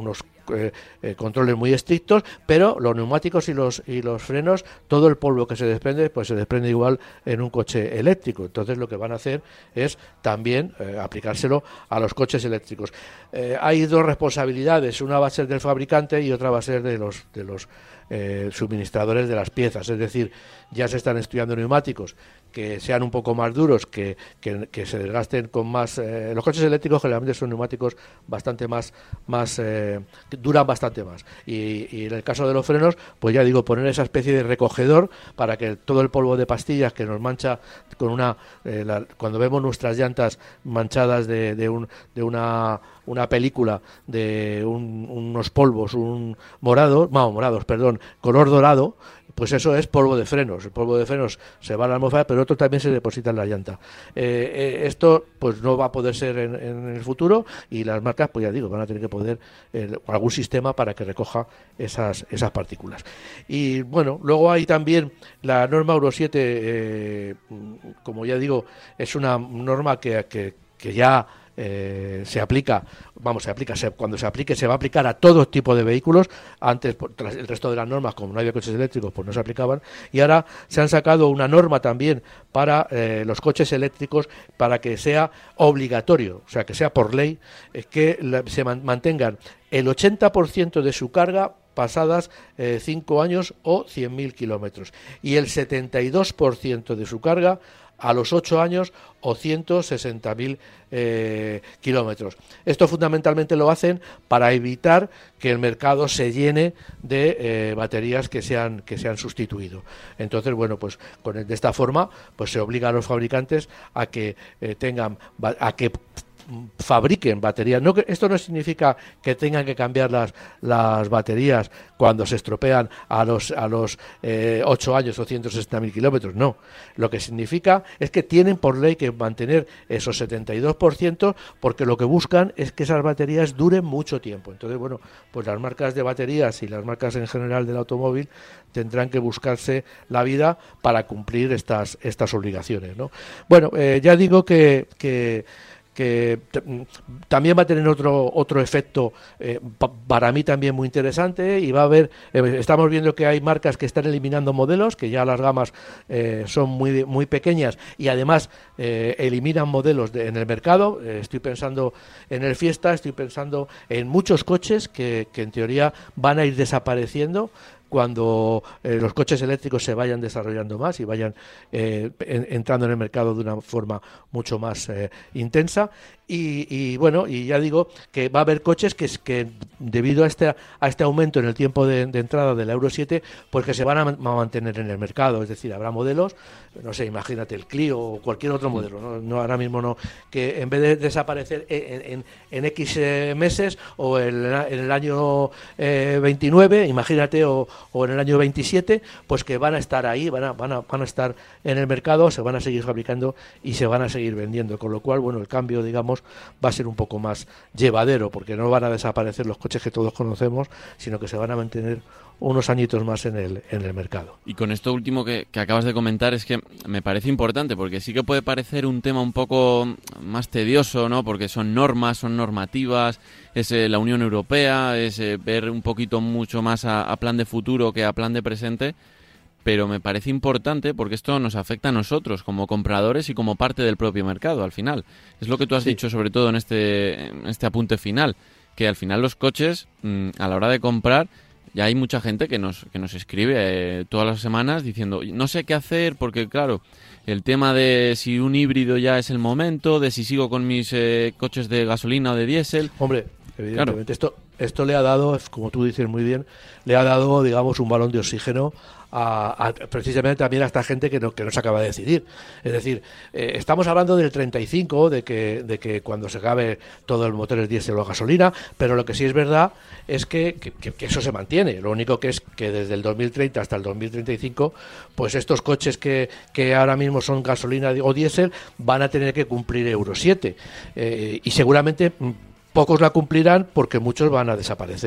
eh, eh, controles muy estrictos, pero los neumáticos y los y los frenos, todo el polvo que se desprende, pues se desprende igual en un coche eléctrico. Entonces lo que van a hacer es también eh, aplicárselo a los coches eléctricos. Eh, hay dos responsabilidades, una va a ser del fabricante y otra va a ser de los de los eh, suministradores de las piezas, es decir, ya se están estudiando neumáticos que sean un poco más duros, que, que, que se desgasten con más... Eh, los coches eléctricos generalmente son neumáticos bastante más... más eh, que duran bastante más. Y, y en el caso de los frenos, pues ya digo, poner esa especie de recogedor para que todo el polvo de pastillas que nos mancha con una... Eh, la, cuando vemos nuestras llantas manchadas de, de, un, de una... una película de un, unos polvos, un morado, no, morados, perdón, color dorado, pues eso es polvo de frenos. El polvo de frenos se va a la atmósfera, pero otro también se deposita en la llanta. Eh, eh, esto pues no va a poder ser en, en el futuro, y las marcas, pues ya digo, van a tener que poner eh, algún sistema para que recoja esas, esas partículas. Y bueno, luego hay también la norma Euro siete, eh, como ya digo, es una norma que, que, que ya... Eh, se aplica, vamos, se aplica, se, cuando se aplique se va a aplicar a todo tipo de vehículos. Antes, por, tras el resto de las normas, como no había coches eléctricos, pues no se aplicaban, y ahora se han sacado una norma también para eh, los coches eléctricos, para que sea obligatorio, o sea, que sea por ley, eh, que la, se man, mantengan el ochenta por ciento de su carga pasadas eh, cinco años o cien mil kilómetros, y el setenta y dos por ciento de su carga a los ocho años o ciento sesenta mil eh, kilómetros. Esto fundamentalmente lo hacen para evitar que el mercado se llene de eh, baterías que se han que se han sustituido. Entonces, bueno, pues con de esta forma, pues se obliga a los fabricantes a que eh, tengan a que fabriquen baterías. No, esto no significa que tengan que cambiar las, las baterías cuando se estropean a los a los eh, ocho años o ciento sesenta mil kilómetros, no. Lo que significa es que tienen por ley que mantener esos setenta y dos por ciento, porque lo que buscan es que esas baterías duren mucho tiempo. Entonces, bueno, pues las marcas de baterías y las marcas en general del automóvil tendrán que buscarse la vida para cumplir estas estas obligaciones, ¿no? Bueno, eh, ya digo que que que t- también va a tener otro otro efecto eh, pa- para mí también muy interesante, y va a haber, eh, estamos viendo que hay marcas que están eliminando modelos, que ya las gamas eh, son muy muy pequeñas, y además eh, eliminan modelos de, en el mercado. Eh, estoy pensando en el Fiesta, estoy pensando en muchos coches que, que en teoría van a ir desapareciendo cuando eh, los coches eléctricos se vayan desarrollando más y vayan eh, en, entrando en el mercado de una forma mucho más eh, intensa. Y, y bueno, y ya digo que va a haber coches que, que debido a este a este aumento en el tiempo de, de entrada de la Euro siete, pues que se van a, a mantener en el mercado. Es decir, habrá modelos, no sé, imagínate el Clio o cualquier otro modelo, no, no ahora mismo no, que en vez de desaparecer en, en, en X eh, meses o en, en el año eh, veintinueve, imagínate, o, o en el año veintisiete, pues que van a estar ahí, van a, van a, van a estar en el mercado, se van a seguir fabricando y se van a seguir vendiendo, con lo cual, bueno, el cambio, digamos, va a ser un poco más llevadero, porque no van a desaparecer los coches que todos conocemos, sino que se van a mantener unos añitos más en el en el mercado. Y con esto último que, que acabas de comentar, es que me parece importante, porque sí que puede parecer un tema un poco más tedioso, ¿no? Porque son normas, son normativas, es eh, la Unión Europea, es eh, ver un poquito mucho más a, a plan de futuro que a plan de presente. Pero me parece importante porque esto nos afecta a nosotros como compradores y como parte del propio mercado al final. Es lo que tú has sí. dicho sobre todo en este, en este apunte final, que al final los coches, mmm, a la hora de comprar, ya hay mucha gente que nos, que nos escribe eh, todas las semanas diciendo no sé qué hacer porque claro, el tema de si un híbrido ya es el momento, de si sigo con mis eh, coches de gasolina o de diésel. Hombre, evidentemente claro. esto, esto le ha dado, como tú dices muy bien, le ha dado, digamos, un balón de oxígeno A, a, precisamente también a esta gente que no, que no se acaba de decidir. Es decir, eh, estamos hablando del treinta y cinco, de que, de que cuando se acabe todo el motor es diésel o gasolina, pero lo que sí es verdad es que, que, que eso se mantiene. Lo único que es que desde el dos mil treinta hasta el dos mil treinta y cinco, pues estos coches que, que ahora mismo son gasolina o diésel van a tener que cumplir Euro siete, eh, y seguramente pocos la cumplirán porque muchos van a desaparecer.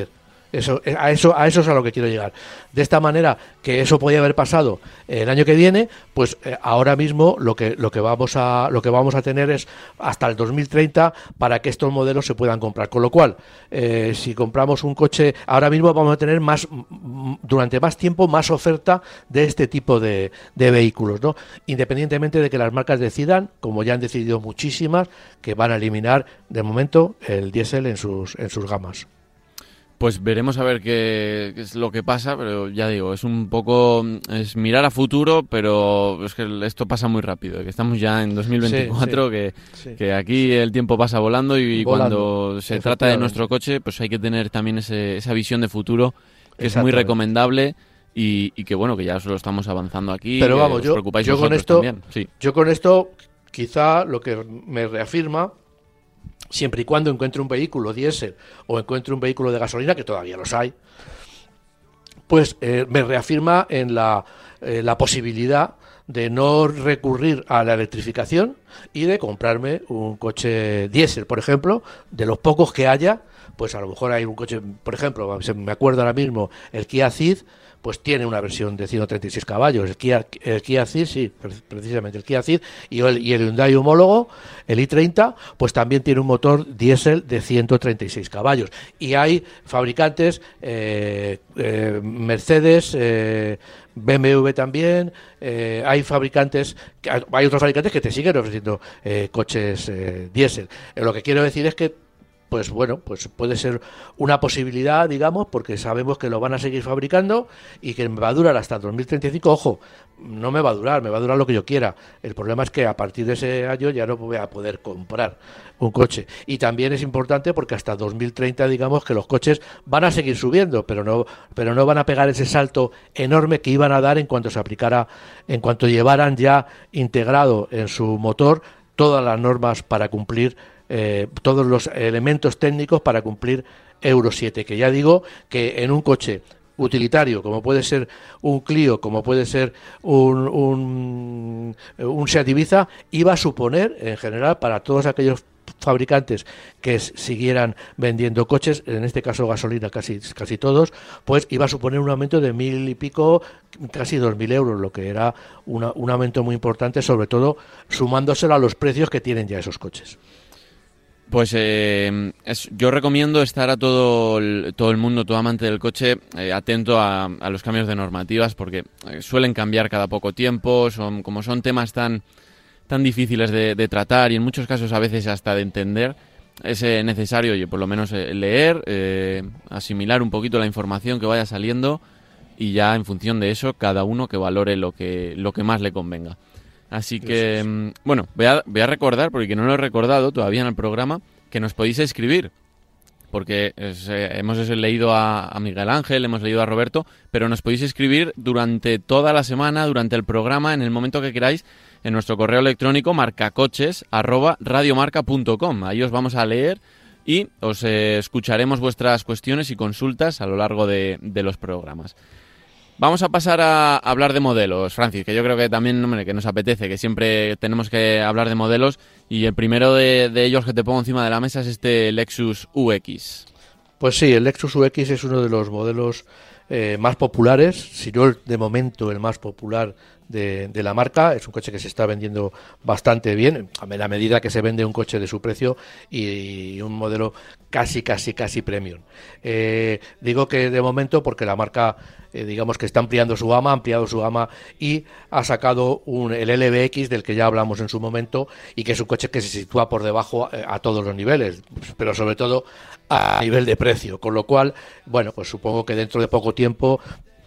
Eso, a eso, a eso es a lo que quiero llegar. De esta manera, que eso podía haber pasado el año que viene, pues eh, ahora mismo lo que lo que vamos a lo que vamos a tener es hasta el dos mil treinta para que estos modelos se puedan comprar. Con lo cual, eh, si compramos un coche, ahora mismo vamos a tener más durante más tiempo más oferta de este tipo de, de vehículos, ¿no? Independientemente de que las marcas decidan, como ya han decidido muchísimas, que van a eliminar de momento el diésel en sus en sus gamas. Pues veremos a ver qué, qué es lo que pasa, pero ya digo, es un poco, es mirar a futuro, pero es que esto pasa muy rápido, que estamos ya en dos mil veinticuatro, sí, sí, que, sí. que aquí el tiempo pasa volando y volando, cuando se trata de nuestro coche, pues hay que tener también ese, esa visión de futuro, que es muy recomendable y, y que bueno, que ya os lo estamos avanzando aquí. Pero vamos, os yo, preocupáis yo con esto, también. Sí. yo con esto quizá lo que me reafirma, siempre y cuando encuentre un vehículo diésel o encuentre un vehículo de gasolina, que todavía los hay, pues eh, me reafirma en la, eh, la posibilidad de no recurrir a la electrificación y de comprarme un coche diésel, por ejemplo, de los pocos que haya. Pues a lo mejor hay un coche, por ejemplo, me acuerdo ahora mismo, el Kia Ceed, pues tiene una versión de ciento treinta y seis caballos, el Kia, el Kia Ceed, sí, precisamente el Kia Ceed, y el, y el Hyundai homólogo, el i treinta, pues también tiene un motor diésel de ciento treinta y seis caballos. Y hay fabricantes, eh, eh, Mercedes, eh, B M W también, eh, hay fabricantes, hay otros fabricantes que te siguen ofreciendo eh, coches eh, diésel. Eh, lo que quiero decir es que pues bueno, pues puede ser una posibilidad, digamos, porque sabemos que lo van a seguir fabricando y que me va a durar hasta dos mil treinta y cinco. Ojo, no me va a durar, me va a durar lo que yo quiera. El problema es que a partir de ese año ya no voy a poder comprar un coche. Y también es importante porque hasta dos mil treinta, digamos, que los coches van a seguir subiendo, pero no, pero no van a pegar ese salto enorme que iban a dar en cuanto se aplicara, en cuanto llevaran ya integrado en su motor todas las normas para cumplir Eh, todos los elementos técnicos para cumplir Euro siete, que ya digo que en un coche utilitario, como puede ser un Clio, como puede ser un, un, un Seat Ibiza, iba a suponer, en general, para todos aquellos fabricantes que siguieran vendiendo coches, en este caso gasolina casi casi todos, pues iba a suponer un aumento de mil y pico, casi dos mil euros, lo que era una, un aumento muy importante, sobre todo sumándoselo a los precios que tienen ya esos coches. Pues eh, es, yo recomiendo estar a todo el, todo el mundo, todo amante del coche, eh, atento a, a los cambios de normativas, porque eh, suelen cambiar cada poco tiempo, son como son temas tan, tan difíciles de, de tratar y en muchos casos a veces hasta de entender, es eh, necesario, oye, por lo menos eh, leer, eh, asimilar un poquito la información que vaya saliendo y ya en función de eso cada uno que valore lo que, lo que más le convenga. Así que, bueno, voy a, voy a recordar, porque no lo he recordado todavía en el programa, que nos podéis escribir, porque es, eh, hemos leído a, a Miguel Ángel, hemos leído a Roberto, pero nos podéis escribir durante toda la semana, durante el programa, en el momento que queráis, en nuestro correo electrónico marcacoches arroba radiomarca punto com. Ahí os vamos a leer y os eh, escucharemos vuestras cuestiones y consultas a lo largo de, de los programas. Vamos a pasar a hablar de modelos, Francis, que yo creo que también, hombre, que nos apetece, que siempre tenemos que hablar de modelos, y el primero de, de ellos que te pongo encima de la mesa es este Lexus U X. Pues sí, el Lexus U X es uno de los modelos eh, más populares, si no de momento el más popular de, de la marca. Es un coche que se está vendiendo bastante bien, a la medida que se vende un coche de su precio y, y un modelo casi, casi, casi premium. Eh, digo que de momento porque la marca, eh, digamos que está ampliando su gama, ha ampliado su gama y ha sacado un, el L B X del que ya hablamos en su momento y que es un coche que se sitúa por debajo a, a todos los niveles, pero sobre todo a nivel de precio, con lo cual, bueno, pues supongo que dentro de poco tiempo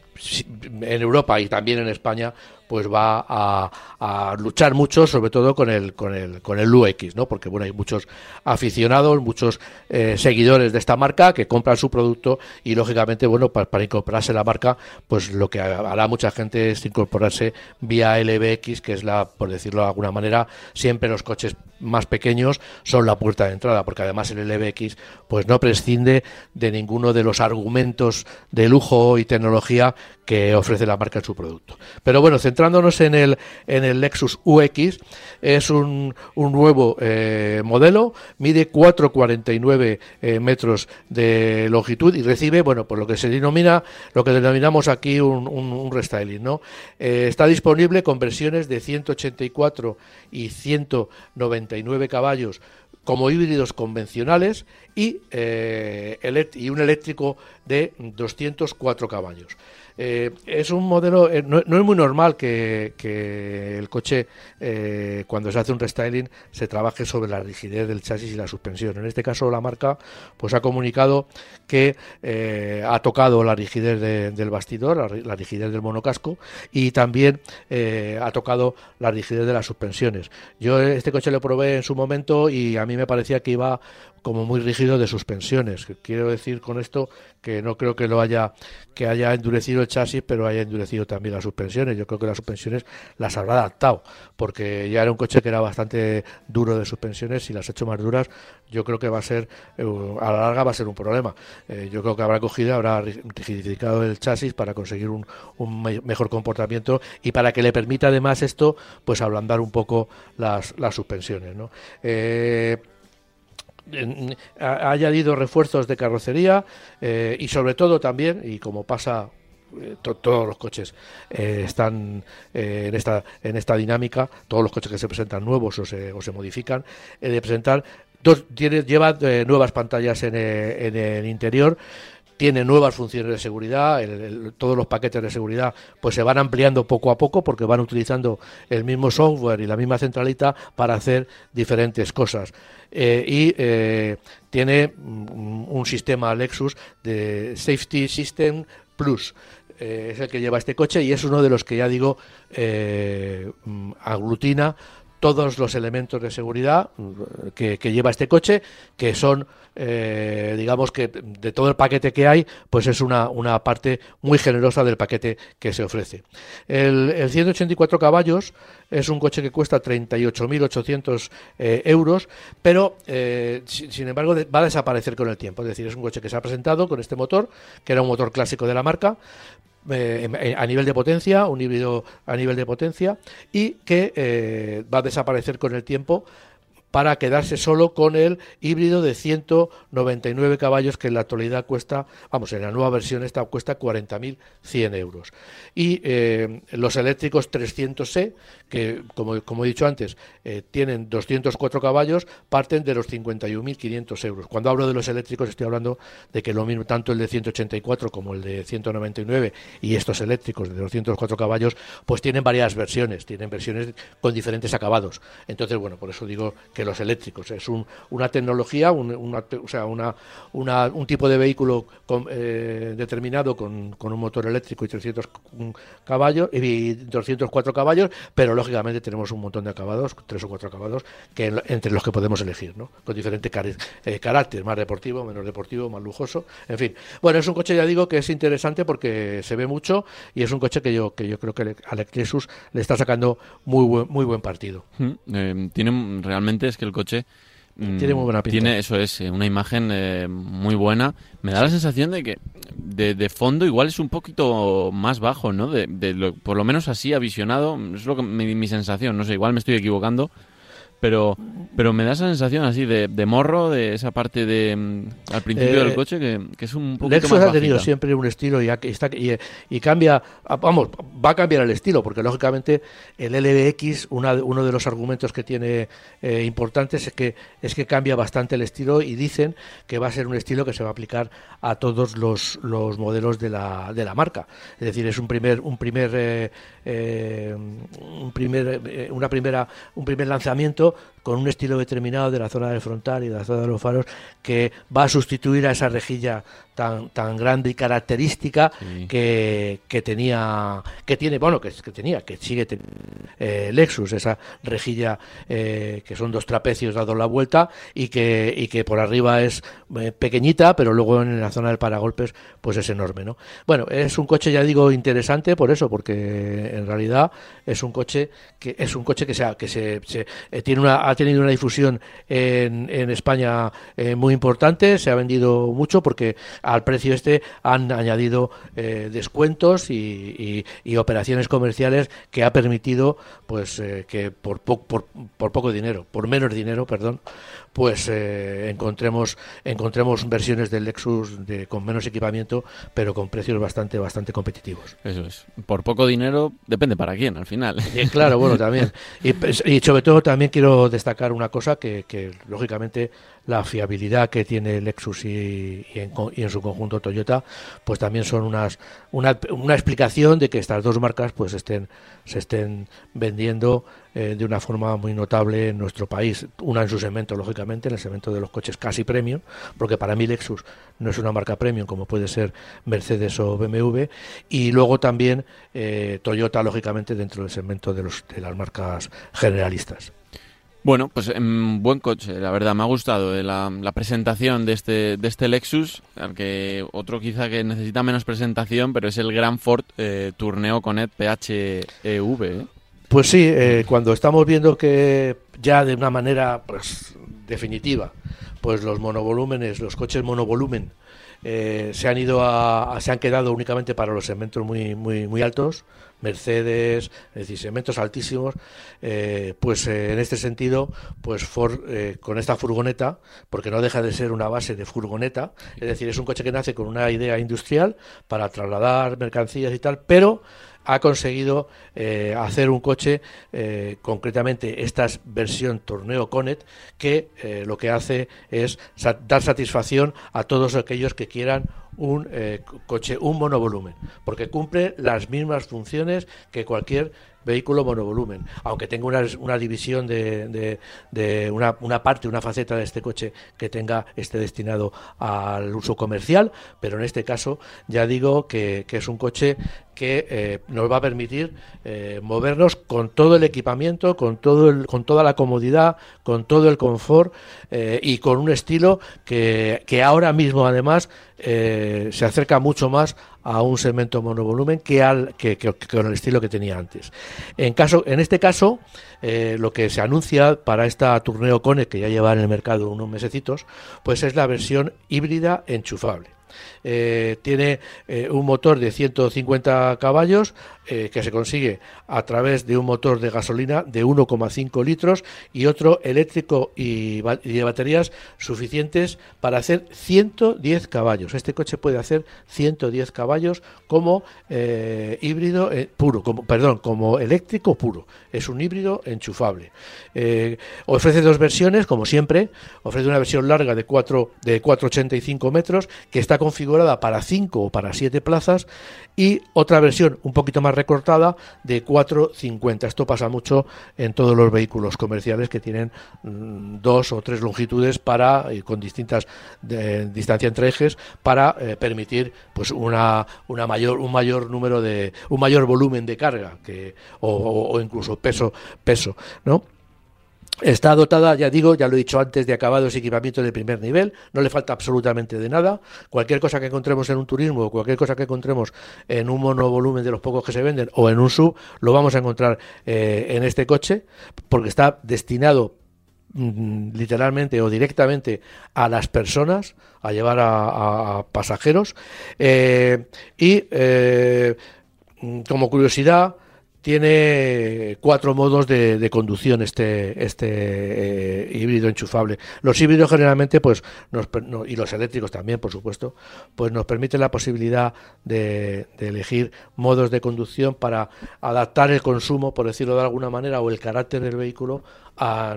en Europa y también en España pues va a, a luchar mucho, sobre todo con el con el con el U X, ¿no? Porque bueno, hay muchos aficionados, muchos eh, seguidores de esta marca que compran su producto y lógicamente, bueno, para, para incorporarse a la marca, pues lo que hará mucha gente es incorporarse vía L B X, que es la, por decirlo de alguna manera, siempre los coches más pequeños son la puerta de entrada, porque además el L B X pues no prescinde de ninguno de los argumentos de lujo y tecnología que ofrece la marca en su producto. Pero bueno, centrándonos en el en el Lexus U X, es un, un nuevo eh, modelo, mide cuatro coma cuarenta y nueve eh, metros de longitud y recibe, bueno, pues lo que se denomina, lo que denominamos aquí un, un, un restyling, ¿no? Eh, está disponible con versiones de ciento ochenta y cuatro y ciento noventa y nueve caballos como híbridos convencionales y, eh, elect- y un eléctrico de doscientos cuatro caballos. Eh, es un modelo, eh, no, no es muy normal que, que el coche, eh, cuando se hace un restyling, se trabaje sobre la rigidez del chasis y la suspensión. En este caso, la marca pues ha comunicado que eh, ha tocado la rigidez de, del bastidor, la, la rigidez del monocasco, y también eh, ha tocado la rigidez de las suspensiones. Yo este coche lo probé en su momento y a mí me parecía que iba como muy rígido de suspensiones. Quiero decir con esto que no creo que lo haya que haya endurecido el chasis, pero haya endurecido también las suspensiones. Yo creo que las suspensiones las habrá adaptado, porque ya era un coche que era bastante duro de suspensiones. Si las ha hecho más duras, yo creo que va a ser, a la larga va a ser un problema. Eh, yo creo que habrá cogido, habrá rigidificado el chasis para conseguir un, un mejor comportamiento y para que le permita además esto, pues ablandar un poco las, las suspensiones, ¿no? Eh, ha añadido refuerzos de carrocería eh, y sobre todo también, y como pasa eh, to- todos los coches eh, están eh, en esta en esta dinámica, todos los coches que se presentan nuevos o se, o se modifican, eh, de presentar dos, tiene, lleva eh, nuevas pantallas en, eh, en el interior. Tiene nuevas funciones de seguridad, el, el, todos los paquetes de seguridad pues se van ampliando poco a poco porque van utilizando el mismo software y la misma centralita para hacer diferentes cosas. Eh, y eh, tiene un, un sistema Lexus de Safety System Plus. Eh, es el que lleva este coche y es uno de los que ya digo eh, aglutina todos los elementos de seguridad que, que lleva este coche, que son, eh, digamos que de todo el paquete que hay, pues es una, una parte muy generosa del paquete que se ofrece. El, el ciento ochenta y cuatro caballos es un coche que cuesta treinta y ocho mil ochocientos eh, euros, pero eh, sin, sin embargo de, va a desaparecer con el tiempo. Es decir, es un coche que se ha presentado con este motor, que era un motor clásico de la marca, Eh, a nivel de potencia, un híbrido a nivel de potencia, y que eh, va a desaparecer con el tiempo para quedarse solo con el híbrido de ciento noventa y nueve caballos que en la actualidad cuesta, vamos, en la nueva versión esta cuesta cuarenta mil cien euros. Y eh, los eléctricos trescientos E, que como, como he dicho antes, eh, tienen doscientos cuatro caballos, parten de los cincuenta y un mil quinientos euros. Cuando hablo de los eléctricos estoy hablando de que lo mismo tanto el de ciento ochenta y cuatro como el de ciento noventa y nueve y estos eléctricos de doscientos cuatro caballos, pues tienen varias versiones, tienen versiones con diferentes acabados. Entonces, bueno, por eso digo que los eléctricos es un, una tecnología, un, una, o sea, una, una, un tipo de vehículo con, eh, determinado con, con un motor eléctrico y trescientos caballos y doscientos cuatro caballos, pero lógicamente tenemos un montón de acabados, tres o cuatro acabados, que entre los que podemos elegir, ¿no? Con diferente car eh, carácter, más deportivo, menos deportivo, más lujoso, en fin. Bueno, es un coche, ya digo, que es interesante porque se ve mucho y es un coche que yo que yo creo que a Lexus le está sacando muy buen, muy buen partido. Mm, eh, tiene realmente es que el coche mm, tiene muy buena pinta. Tiene, eso es, una imagen eh, muy buena. Me da la sensación de que de, de fondo igual es un poquito más bajo, ¿no? De, de lo, por lo menos así avisionado, es lo que mi, mi sensación, no sé, igual me estoy equivocando. Pero, pero me da esa sensación así de, de morro, de esa parte de mm, al principio eh, del coche que, que es un poquito Lexus más ha bajita. tenido siempre un estilo y, está, y, y cambia, vamos, va a cambiar el estilo porque lógicamente el L B X, una, uno de los argumentos que tiene eh, importantes es que es que cambia bastante el estilo y dicen que va a ser un estilo que se va a aplicar a todos los, los modelos de la, de la marca. Es decir, es un primer un primer eh, eh, un primer eh, una primera un primer lanzamiento con un estilo determinado de la zona del frontal y de la zona de los faros que va a sustituir a esa rejilla tan tan grande y característica sí. que, que tenía que tiene bueno que, que tenía que sigue ten, eh, Lexus, esa rejilla eh, que son dos trapecios dados la vuelta y que y que por arriba es eh, pequeñita, pero luego en la zona del paragolpes pues es enorme, ¿no? Bueno, es un coche, ya digo, interesante por eso, porque en realidad es un coche que es un coche que se que se, se eh, tiene una ha ha tenido una difusión en, en España eh, muy importante, se ha vendido mucho porque al precio este han añadido eh, descuentos y, y, y operaciones comerciales que ha permitido pues eh, que por, po por, por poco dinero, por menos dinero, perdón, pues eh, encontremos encontremos versiones del Lexus de, con menos equipamiento, pero con precios bastante bastante competitivos. Eso es. Por poco dinero depende para quién, al final. Y, claro, bueno, también. Y, y sobre todo también quiero destacar una cosa que, que lógicamente, la fiabilidad que tiene Lexus y, y, en, y en su conjunto Toyota, pues también son unas una, una explicación de que estas dos marcas pues estén se estén vendiendo eh, de una forma muy notable en nuestro país. Una en su segmento, lógicamente, en el segmento de los coches casi premium, porque para mí Lexus no es una marca premium como puede ser Mercedes o B M W, y luego también eh, Toyota, lógicamente, dentro del segmento de, los, de las marcas generalistas. Bueno, pues un buen coche, la verdad, me ha gustado la, la presentación de este de este Lexus, aunque otro quizá que necesita menos presentación, pero es el Gran Ford eh, Tourneo Connect P H E V. ¿eh? Pues sí, eh, cuando estamos viendo que ya de una manera pues definitiva, pues los monovolúmenes, los coches monovolumen, eh, se han ido a, a, se han quedado únicamente para los segmentos muy muy muy altos, Mercedes, es decir, segmentos altísimos, eh, pues eh, en este sentido, pues Ford eh, con esta furgoneta, porque no deja de ser una base de furgoneta, es decir, es un coche que nace con una idea industrial para trasladar mercancías y tal, pero ha conseguido eh, hacer un coche, eh, concretamente esta versión Tourneo Connect, que eh, lo que hace es sa dar satisfacción a todos aquellos que quieran un eh, coche, un monovolumen, porque cumple las mismas funciones que cualquier vehículo monovolumen, aunque tenga una, una división de, de, de una, una parte, una faceta de este coche que tenga esté destinado al uso comercial, pero en este caso ya digo que, que es un coche que eh, nos va a permitir eh, movernos con todo el equipamiento, con todo el, con toda la comodidad, con todo el confort eh, y con un estilo que, que ahora mismo además eh, se acerca mucho más a un segmento monovolumen que al que, que, que con el estilo que tenía antes. En caso, en este caso, eh, lo que se anuncia para esta Tourneo Connect, que ya lleva en el mercado unos mesecitos, pues es la versión híbrida enchufable. Eh, tiene eh, un motor de ciento cincuenta caballos eh, que se consigue a través de un motor de gasolina de uno coma cinco litros y otro eléctrico y, y de baterías suficientes para hacer ciento diez caballos. Este coche puede hacer ciento diez caballos como eh, híbrido eh, puro, como, perdón, como eléctrico puro. Es un híbrido enchufable. Eh, ofrece dos versiones, como siempre. Ofrece una versión larga de cuatro de cuatro coma ochenta y cinco metros que está configurada para cinco o para siete plazas, y otra versión un poquito más recortada de cuatro coma cincuenta. Esto pasa mucho en todos los vehículos comerciales que tienen mmm, dos o tres longitudes para eh, con distintas de, distancia entre ejes para eh, permitir pues una una mayor un mayor número de un mayor volumen de carga que o, o, o incluso peso peso, ¿no? Está dotada, ya digo, ya lo he dicho antes, de acabados y equipamiento de primer nivel, no le falta absolutamente de nada. Cualquier cosa que encontremos en un turismo o cualquier cosa que encontremos en un monovolumen de los pocos que se venden o en un sub, lo vamos a encontrar eh, en este coche, porque está destinado mm, literalmente o directamente a las personas, a llevar a, a, a pasajeros. Eh, y eh, como curiosidad, tiene cuatro modos de, de conducción este este eh, híbrido enchufable. Los híbridos generalmente, pues, nos, no, y los eléctricos también, por supuesto, pues nos permiten la posibilidad de, de elegir modos de conducción para adaptar el consumo, por decirlo de alguna manera, o el carácter del vehículo a,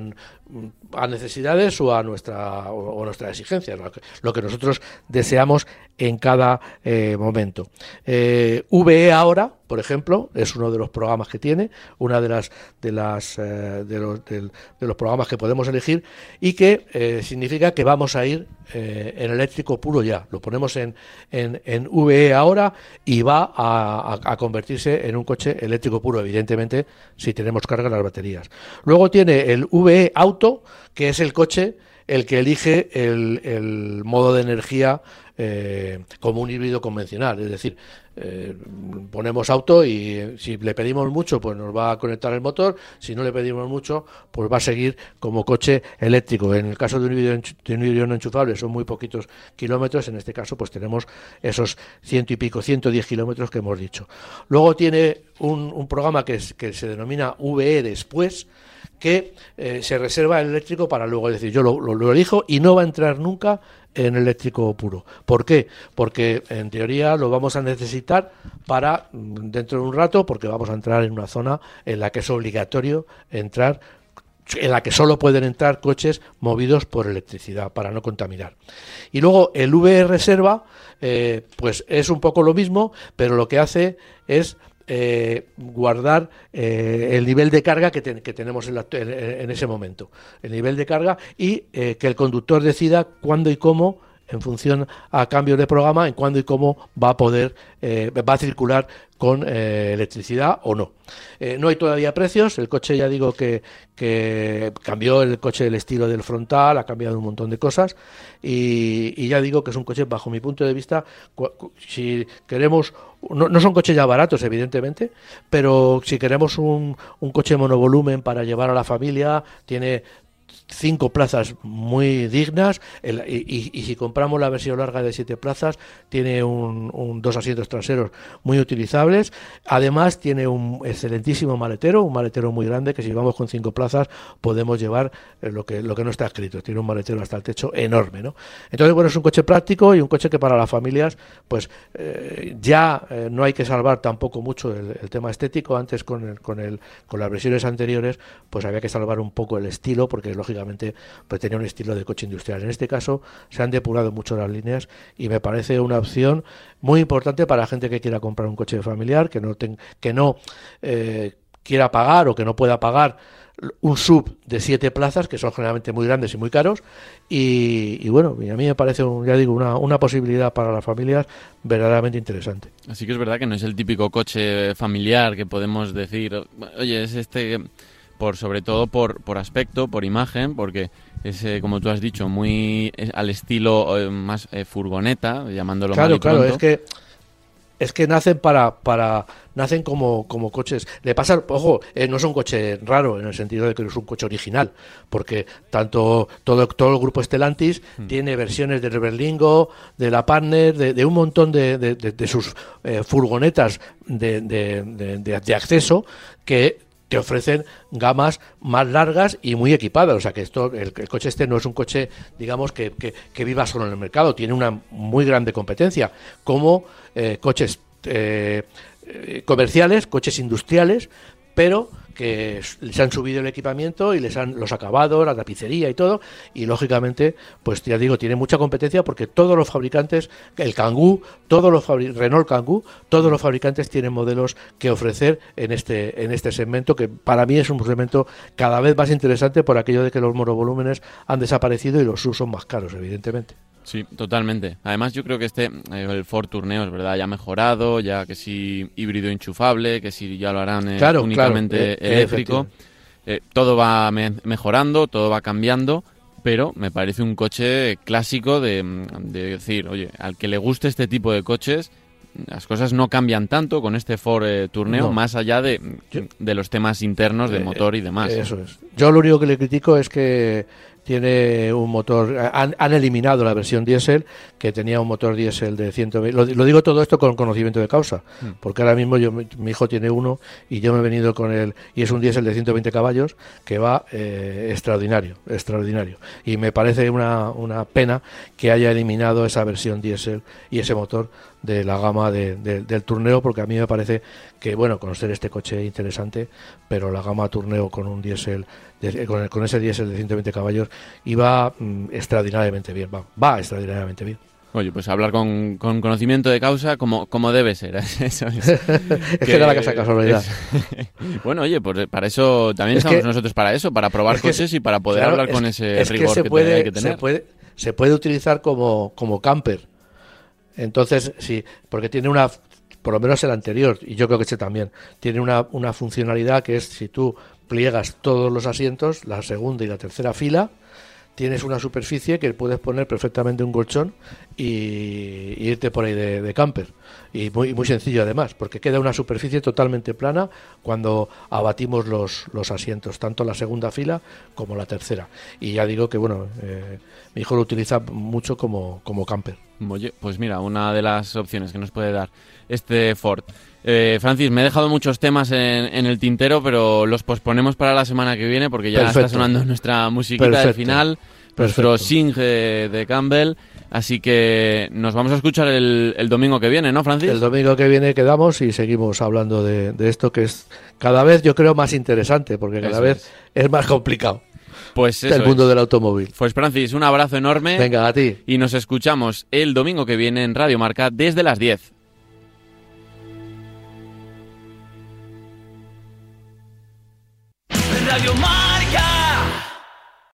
a necesidades o a nuestra o, o nuestra exigencia, lo que, lo que nosotros deseamos en cada eh, momento. Eh, V E ahora, por ejemplo, es uno de los programas que tiene, una de las de las eh, de, los, de, de los programas que podemos elegir, y que eh, significa que vamos a ir eh, en eléctrico puro ya. Lo ponemos en, en, en V E ahora y va a, a, a convertirse en un coche eléctrico puro, evidentemente, si tenemos carga en las baterías. Luego tiene el V E Auto, que es el coche el que elige el, el modo de energía eh, como un híbrido convencional, es decir, eh, ponemos auto y si le pedimos mucho pues nos va a conectar el motor, si no le pedimos mucho pues va a seguir como coche eléctrico. En el caso de un híbrido, de un híbrido no enchufable son muy poquitos kilómetros, en este caso pues tenemos esos ciento y pico, ciento diez kilómetros que hemos dicho. Luego tiene un, un programa que, es, que se denomina V E después, que eh, se reserva el eléctrico para luego, es decir, yo lo, lo, lo elijo y no va a entrar nunca en eléctrico puro. ¿Por qué? Porque en teoría lo vamos a necesitar para dentro de un rato, porque vamos a entrar en una zona en la que es obligatorio entrar, en la que solo pueden entrar coches movidos por electricidad para no contaminar. Y luego el V E reserva, eh, pues es un poco lo mismo, pero lo que hace es Eh, guardar eh, el nivel de carga que, te, que tenemos en, la, en, en ese momento, el nivel de carga, y eh, que el conductor decida cuándo y cómo, en función a cambios de programa, en cuándo y cómo va a poder, eh, va a circular con eh, electricidad o no. Eh, no hay todavía precios, el coche ya digo que, que cambió el coche, el estilo del frontal, ha cambiado un montón de cosas y, y ya digo que es un coche, bajo mi punto de vista, cu- cu- si queremos, no, no son coches ya baratos evidentemente, pero si queremos un, un coche monovolumen para llevar a la familia, tiene cinco plazas muy dignas, el, y, y, y si compramos la versión larga de siete plazas tiene un, un dos asientos traseros muy utilizables, además tiene un excelentísimo maletero, un maletero muy grande que si vamos con cinco plazas podemos llevar eh, lo que lo que no está escrito, tiene un maletero hasta el techo enorme, ¿no? Entonces bueno, es un coche práctico y un coche que para las familias pues eh, ya eh, no hay que salvar tampoco mucho el, el tema estético. Antes con el, con el con las versiones anteriores pues había que salvar un poco el estilo, porque lógicamente pues tenía un estilo de coche industrial. En este caso se han depurado mucho las líneas y me parece una opción muy importante para la gente que quiera comprar un coche familiar, que no ten, que no eh, quiera pagar o que no pueda pagar un sub de siete plazas, que son generalmente muy grandes y muy caros, y, y bueno, y a mí me parece, un, ya digo, una, una posibilidad para las familias verdaderamente interesante. Así que es verdad que no es el típico coche familiar que podemos decir, oye, es este... por sobre todo por, por aspecto, por imagen, porque es, eh, como tú has dicho, muy eh, al estilo eh, más eh, furgoneta, llamándolo mal y Claro, claro, pronto. es que es que nacen para para nacen como como coches. Le pasa, ojo, eh, no es un coche raro en el sentido de que no es un coche original, porque tanto todo todo el grupo Stellantis hmm. tiene versiones del Berlingo, de la Partner, de, de un montón de, de, de, de sus eh, furgonetas de, de, de, de, de acceso que te ofrecen gamas más largas y muy equipadas. O sea que esto, el, el coche este no es un coche, digamos, que, que, que viva solo en el mercado, tiene una muy grande competencia, como eh, coches eh, eh, comerciales, coches industriales, pero que les han subido el equipamiento y les han los acabados, la tapicería y todo, y lógicamente, pues ya digo, tiene mucha competencia porque todos los fabricantes, el Kangoo, todos los fabri- Renault Kangoo, todos los fabricantes tienen modelos que ofrecer en este en este segmento, que para mí es un segmento cada vez más interesante por aquello de que los monovolúmenes han desaparecido y los S U V son más caros, evidentemente. Sí, totalmente. Además, yo creo que este, eh, el Ford Tourneo, es verdad, ya ha mejorado, ya que sí híbrido enchufable, que sí ya lo harán eh, claro, únicamente claro, eh, eléctrico. Eh, todo va me- mejorando, todo va cambiando, pero me parece un coche clásico de, de decir, oye, al que le guste este tipo de coches, las cosas no cambian tanto con este Ford eh, Tourneo, no. más allá de, de los temas internos de eh, motor y demás. Eso es. Yo lo único que le critico es que tiene un motor, han, han eliminado la versión diésel, que tenía un motor diésel de ciento veinte, lo, lo digo todo esto con conocimiento de causa, mm. porque ahora mismo yo mi, mi hijo tiene uno y yo me he venido con él, y es un diésel de ciento veinte caballos que va eh, extraordinario, extraordinario, y me parece una, una pena que haya eliminado esa versión diésel y ese motor de la gama de, de, del Tourneo, porque a mí me parece que, bueno, conocer este coche interesante, pero la gama Tourneo con un diésel, de, con, el, con ese diésel de ciento veinte caballos, iba mm, extraordinariamente bien, va, va extraordinariamente bien. Oye, pues hablar con, con conocimiento de causa como, como debe ser. Eso es, es que, que era la casa casualidad. Es, bueno, oye, pues para eso también es estamos que, nosotros para eso, para probar coches es, y para poder claro, hablar es, con ese es rigor que, se que, puede, hay que tener. Se puede, se puede utilizar como, como camper. Entonces, sí, porque tiene una, por lo menos el anterior, y yo creo que este también, tiene una, una funcionalidad que es, si tú pliegas todos los asientos, la segunda y la tercera fila, tienes una superficie que puedes poner perfectamente un colchón y, y irte por ahí de, de camper. Y muy, muy sencillo además, porque queda una superficie totalmente plana cuando abatimos los, los asientos, tanto la segunda fila como la tercera. Y ya digo que, bueno, eh, mi hijo lo utiliza mucho como, como camper. Oye, pues mira, una de las opciones que nos puede dar este Ford. Eh, Francis, me he dejado muchos temas en, en el tintero, pero los posponemos para la semana que viene porque ya Perfecto. Está sonando nuestra musiquita Perfecto. Del final, Perfecto. Nuestro Sing de, de Campbell. Así que nos vamos a escuchar el, el domingo que viene, ¿no, Francis? El domingo que viene quedamos y seguimos hablando de, de esto que es cada vez, yo creo, más interesante, porque cada eso vez es. es más complicado. Pues eso el mundo es. del automóvil. Pues Francis, un abrazo enorme. Venga, a ti. Y nos escuchamos el domingo que viene en Radio Marca desde las diez. Radio Marca.